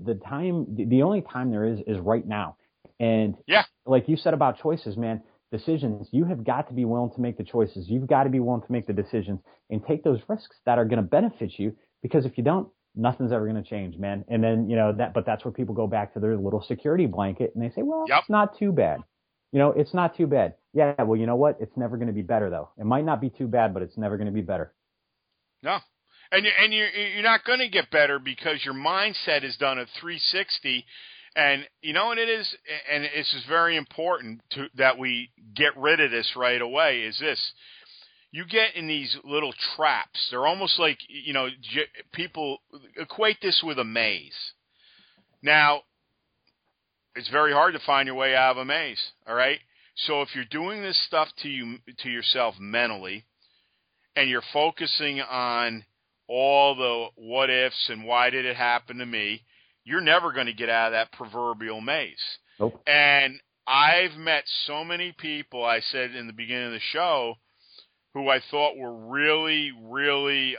Speaker 4: The only time there is right now. And like you said about choices, man, decisions, you have got to be willing to make the choices. You've got to be willing to make the decisions and take those risks that are going to benefit you, because if you don't, nothing's ever going to change, man. And then, but that's where people go back to their little security blanket and they say, well, it's not too bad. It's not too bad. Yeah, well, you know what? It's never going to be better, though. It might not be too bad, but it's never going to be better.
Speaker 3: No. And you're not going to get better because your mindset is done at 360. And you know what it is? And this is very important that we get rid of this right away, is this. You get in these little traps. They're almost like, people equate this with a maze. Now, it's very hard to find your way out of a maze, all right? So if you're doing this stuff to yourself mentally, and you're focusing on all the what ifs and why did it happen to me, you're never going to get out of that proverbial maze.
Speaker 4: Nope.
Speaker 3: And I've met so many people, I said in the beginning of the show, who I thought were really, really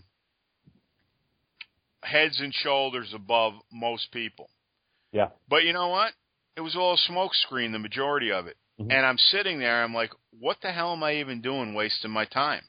Speaker 3: heads and shoulders above most people.
Speaker 4: Yeah. But
Speaker 3: you know what? It was all a smoke screen, the majority of it. Mm-hmm. And I'm sitting there, I'm like, what the hell am I even doing wasting my time?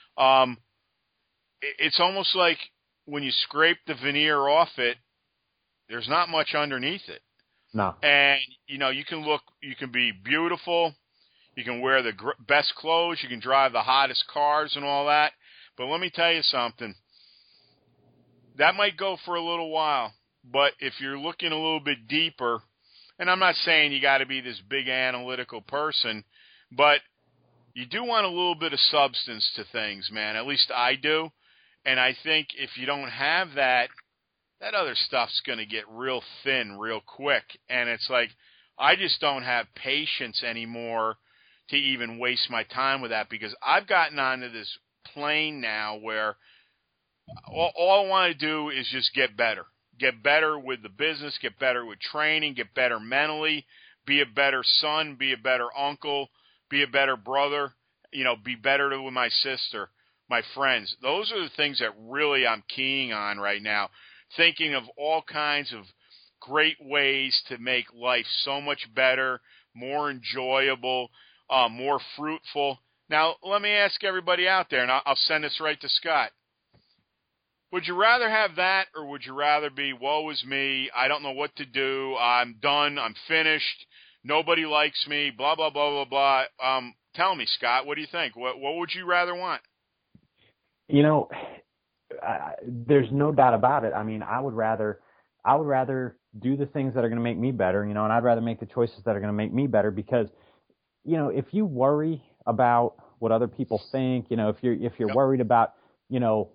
Speaker 3: It's almost like when you scrape the veneer off it, there's not much underneath it.
Speaker 4: No.
Speaker 3: And, you can be beautiful, you can wear the best clothes, you can drive the hottest cars and all that. But let me tell you something. That might go for a little while. But if you're looking a little bit deeper, and I'm not saying you got to be this big analytical person, but you do want a little bit of substance to things, man. At least I do. And I think if you don't have that other stuff's going to get real thin real quick. And it's like, I just don't have patience anymore to even waste my time with that, because I've gotten onto this plane now where all I want to do is just get better. Get better with the business, get better with training, get better mentally, be a better son, be a better uncle, be a better brother, be better with my sister, my friends. Those are the things that really I'm keying on right now, thinking of all kinds of great ways to make life so much better, more enjoyable, more fruitful. Now, let me ask everybody out there, and I'll send this right to Scott. Would you rather have that, or would you rather be, woe is me, I don't know what to do, I'm done, I'm finished, nobody likes me, blah, blah, blah, blah, blah. Tell me, Scott, what do you think? What would you rather want?
Speaker 4: You know, there's no doubt about it. I mean, I would rather do the things that are going to make me better, you know, and I'd rather make the choices that are going to make me better because, you know, if you worry about what other people think, you know, if you're worried about, you know,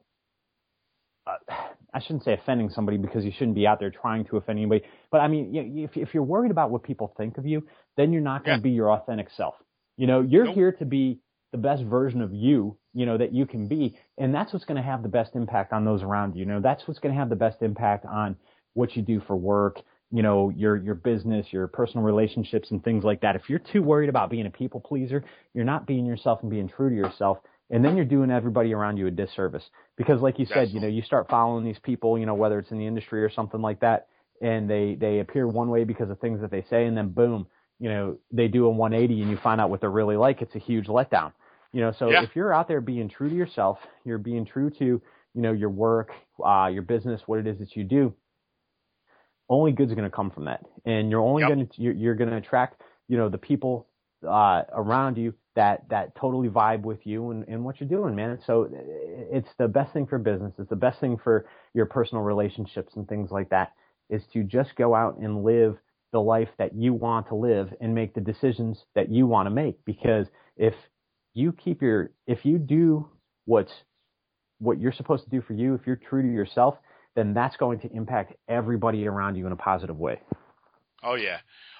Speaker 4: I shouldn't say offending somebody because you shouldn't be out there trying to offend anybody. But I mean, if you're worried about what people think of you, then you're not going to be your authentic self. You know, you're here to be the best version of you, you know, that you can be. And that's what's going to have the best impact on those around you. You know, that's what's going to have the best impact on what you do for work, you know, your business, your personal relationships and things like that. If you're too worried about being a people pleaser, you're not being yourself and being true to yourself. And then you're doing everybody around you a disservice because like you said, you know, you start following these people, you know, whether it's in the industry or something like that, and they appear one way because of things that they say. And then boom, you know, they do a 180 and you find out what they're really like. It's a huge letdown, you know, so if you're out there being true to yourself, you're being true to, you know, your work, your business, what it is that you do, only good's going to come from that. And you're only you're going to attract, you know, the people around you that totally vibe with you and what you're doing, man. So it's the best thing for business. It's the best thing for your personal relationships and things like that is to just go out and live the life that you want to live and make the decisions that you want to make. Because if you do what you're supposed to do for you, if you're true to yourself, then that's going to impact everybody around you in a positive way.
Speaker 3: Oh yeah.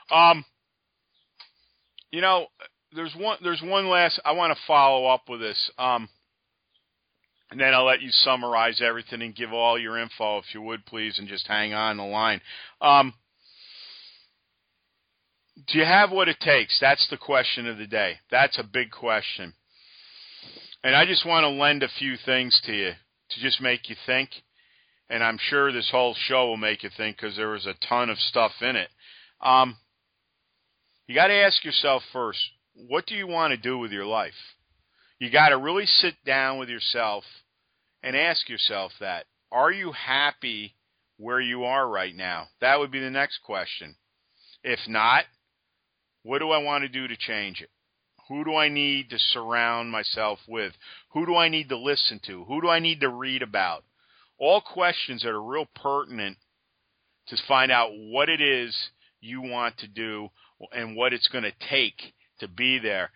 Speaker 3: You know, there's one last, I want to follow up with this. And then I'll let you summarize everything and give all your info if you would please, and just hang on the line. Do you have what it takes? That's the question of the day. That's a big question. And I just want to lend a few things to you to just make you think. And I'm sure this whole show will make you think because there was a ton of stuff in it. You got to ask yourself first, what do you want to do with your life? You got to really sit down with yourself and ask yourself that. Are you happy where you are right now? That would be the next question. If not, what do I want to do to change it? Who do I need to surround myself with? Who do I need to listen to? Who do I need to read about? All questions that are real pertinent to find out what it is you want to do and what it's going to take to be there.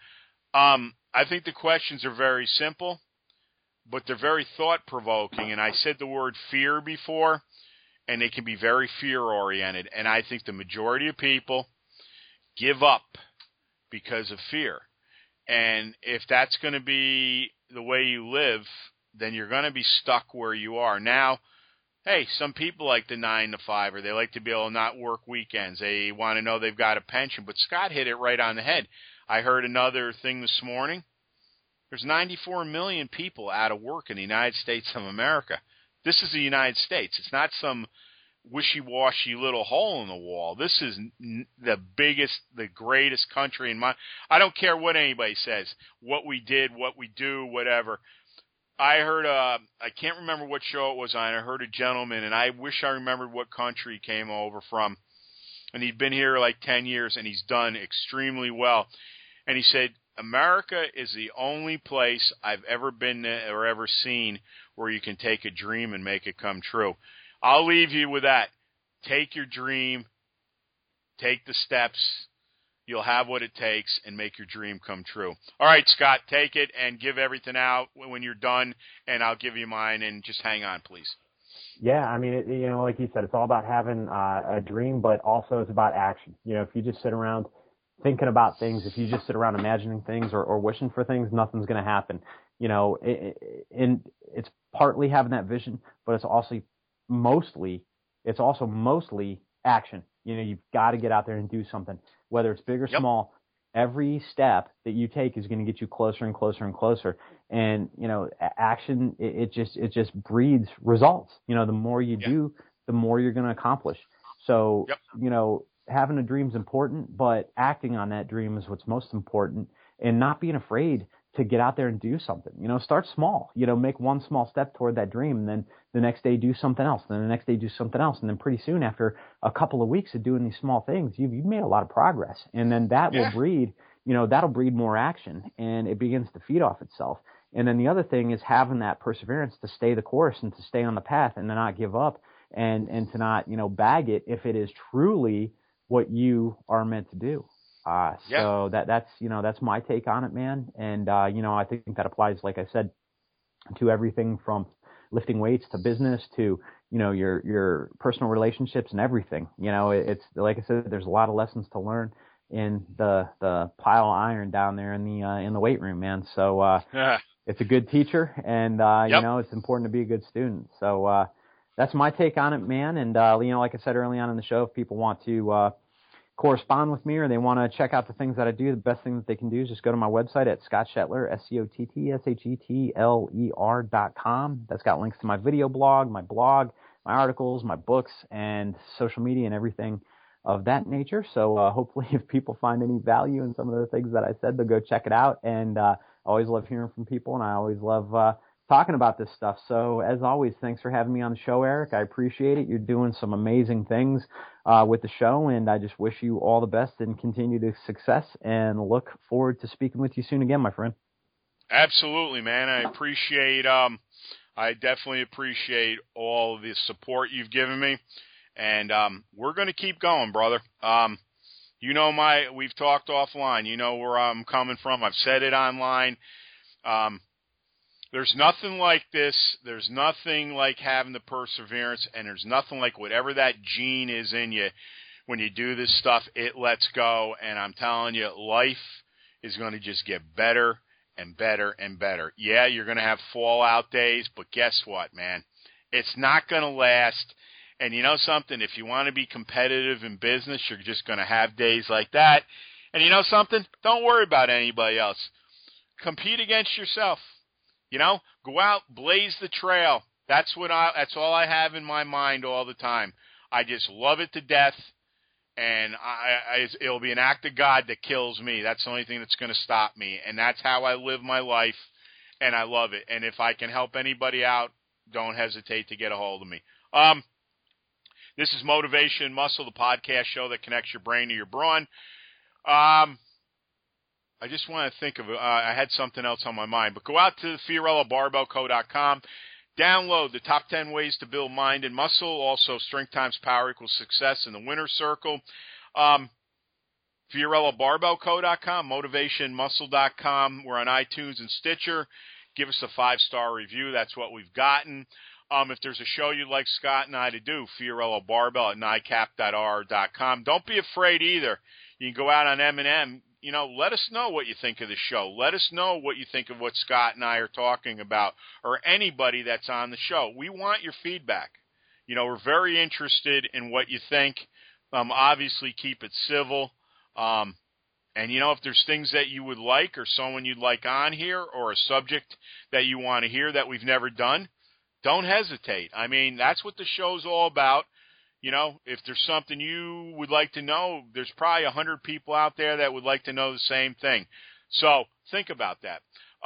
Speaker 3: I think the questions are very simple, but they're very thought-provoking. And I said the word fear before, and they can be very fear-oriented. And I think the majority of people give up because of fear. And if that's going to be the way you live, then you're going to be stuck where you are. Now, hey, some people like the 9 to 5, or they like to be able to not work weekends. They want to know they've got a pension. But Scott hit it right on the head. I heard another thing this morning. There's 94 million people out of work in the United States of America. This is the United States. It's not some wishy-washy little hole in the wall. This is the biggest, the greatest country in I don't care what anybody says, what we did, what we do, whatever. I heard, I can't remember what show it was on. I heard a gentleman, and I wish I remembered what country he came over from. And he'd been here like 10 years, and he's done extremely well. And he said, America is the only place I've ever been or ever seen where you can take a dream and make it come true. I'll leave you with that. Take your dream, take the steps. You'll have what it takes and make your dream come true. All right, Scott, take it and give everything out when you're done, and I'll give you mine, and just hang on, please.
Speaker 4: Yeah, I mean, like you said, it's all about having a dream, but also it's about action. You know, if you just sit around thinking about things, if you just sit around imagining things or wishing for things, nothing's going to happen. You know, and it's partly having that vision, but it's also mostly action. You know, you've got to get out there and do something, whether it's big or small. Every step that you take is going to get you closer and closer and closer. And, you know, action, it just breeds results. You know, the more you do, the more you're going to accomplish. So, you know, having a dream is important, but acting on that dream is what's most important, and not being afraid to get out there and do something. Start small. Make one small step toward that dream, and then the next day do something else, and then the next day do something else, and then pretty soon, after a couple of weeks of doing these small things, you've made a lot of progress, and then that will breed, that'll breed more action, and it begins to feed off itself. And then the other thing is having that perseverance to stay the course and to stay on the path and to not give up and to not, bag it if it is truly what you are meant to do. So that's my take on it, man. And, I think that applies, like I said, to everything from lifting weights to business to, your personal relationships and everything. It's like I said, there's a lot of lessons to learn in the pile of iron down there in the weight room, man. So, it's a good teacher, and, it's important to be a good student. So, that's my take on it, man. And, like I said early on in the show, if people want to, correspond with me or they want to check out the things that I do, the best thing that they can do is just go to my website at ScottShetler, ScottShetler.com. That's got links to my video blog, my articles, my books, and social media and everything of that nature. So hopefully if people find any value in some of the things that I said, they'll go check it out. And I always love hearing from people, and I always love talking about this stuff. So as always, thanks for having me on the show, Eric. I appreciate it. You're doing some amazing things with the show, and I just wish you all the best and continued success, and look forward to speaking with you soon again, my friend.
Speaker 3: Absolutely, man. I definitely appreciate all the support you've given me, and we're going to keep going, brother. We've talked offline. You know where I'm coming from. I've said it online. There's nothing like this. There's nothing like having the perseverance, and there's nothing like whatever that gene is in you. When you do this stuff, it lets go, and I'm telling you, life is going to just get better and better and better. Yeah, you're going to have fallout days, but guess what, man? It's not going to last. And you know something? If you want to be competitive in business, you're just going to have days like that. And you know something? Don't worry about anybody else. Compete against yourself. Go out, blaze the trail. That's all I have in my mind all the time. I just love it to death, and it'll be an act of God that kills me. That's the only thing that's going to stop me, and that's how I live my life, and I love it. And if I can help anybody out, don't hesitate to get a hold of me. This is Motivation and Muscle, the podcast show that connects your brain to your brawn. I just want to think of it. I had something else on my mind, but go out to FiorellaBarbellCo.com. Download the top 10 ways to build mind and muscle. Also, strength times power equals success in the winner's circle. FiorellaBarbellCo.com, MotivationMuscle.com. We're on iTunes and Stitcher. Give us a 5-star review. That's what we've gotten. If there's a show you'd like Scott and I to do, Fiorella Barbell at NICAP.R.com. Don't be afraid either. You can go out on M&M. Let us know what you think of the show. Let us know what you think of what Scott and I are talking about, or anybody that's on the show. We want your feedback. We're very interested in what you think. Obviously, keep it civil. And, if there's things that you would like, or someone you'd like on here, or a subject that you want to hear that we've never done, don't hesitate. I mean, that's what the show's all about. If there's something you would like to know, there's probably 100 people out there that would like to know the same thing. So think about that.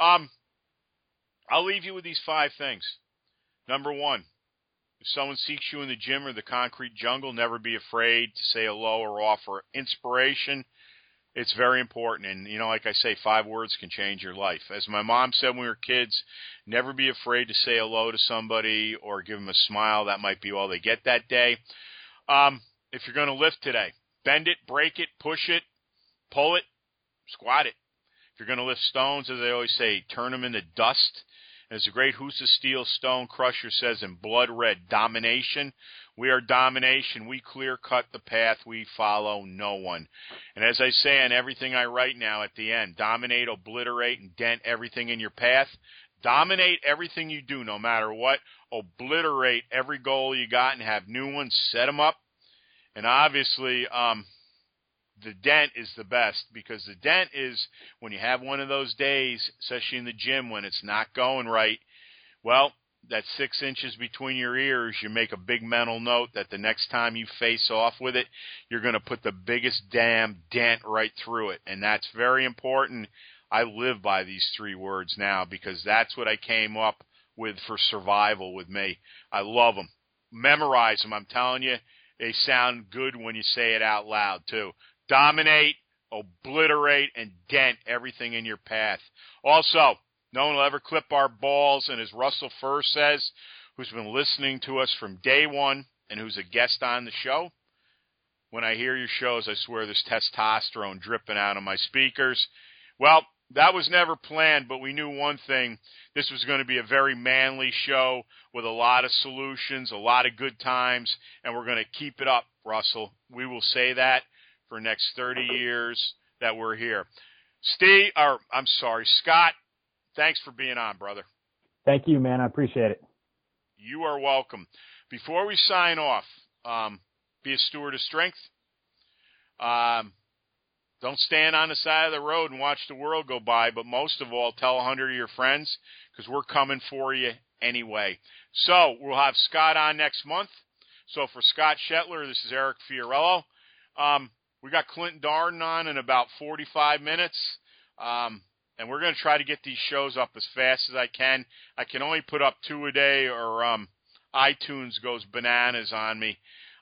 Speaker 3: I'll leave you with these 5 things. Number 1, if someone seeks you in the gym or the concrete jungle, never be afraid to say hello or offer inspiration. It's very important. And, like I say, 5 words can change your life. As my mom said when we were kids, never be afraid to say hello to somebody or give them a smile. That might be all they get that day. If you're going to lift today, bend it, break it, push it, pull it, squat it. If you're going to lift stones, as I always say, turn them into dust. And as the great Husa Steel Stone Crusher says in blood red, domination. We are domination. We clear-cut the path. We follow no one. And as I say on everything I write now at the end, dominate, obliterate, and dent everything in your path. Dominate everything you do, no matter what. Obliterate every goal you got and have new ones. Set them up. And obviously, the dent is the best, because the dent is when you have one of those days, especially in the gym when it's not going right, well, that 6 inches between your ears, you make a big mental note that the next time you face off with it, you're going to put the biggest damn dent right through it. And that's very important. I live by these 3 words now because that's what I came up with for survival with me. I love them. Memorize them. I'm telling you, they sound good when you say it out loud, too. Dominate, obliterate, and dent everything in your path. Also, no one will ever clip our balls, and as Russell Furr says, who's been listening to us from day one and who's a guest on the show, when I hear your shows, I swear there's testosterone dripping out of my speakers. Well, that was never planned, but we knew one thing. This was going to be a very manly show with a lot of solutions, a lot of good times, and we're going to keep it up, Russell. We will say that for the next 30 years that we're here. Scott, thanks for being on, brother.
Speaker 4: Thank you, man. I appreciate it.
Speaker 3: You are welcome. Before we sign off, be a steward of strength. Don't stand on the side of the road and watch the world go by, but most of all, tell 100 of your friends because we're coming for you anyway. So we'll have Scott on next month. So for Scott Shetler, this is Eric Fiorillo. We got Clinton Darden on in about 45 minutes, and we're going to try to get these shows up as fast as I can. I can only put up 2 a day, or iTunes goes bananas on me.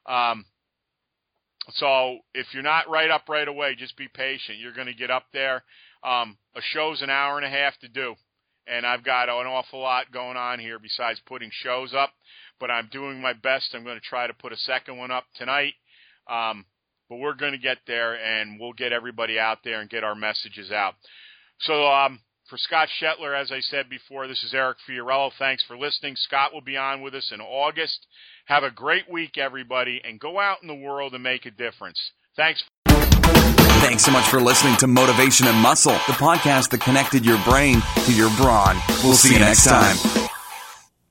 Speaker 3: So if you're not right up right away, just be patient. You're going to get up there. A show's an hour and a half to do, and I've got an awful lot going on here besides putting shows up, but I'm doing my best. I'm going to try to put a second one up tonight, but we're going to get there, and we'll get everybody out there and get our messages out. So for Scott Shetler, as I said before, this is Eric Fiorillo. Thanks for listening. Scott will be on with us in August. Have a great week, everybody, and go out in the world and make a difference. Thanks.
Speaker 2: Thanks so much for listening to Motivation and Muscle, the podcast that connected your brain to your brawn. We'll see you next time.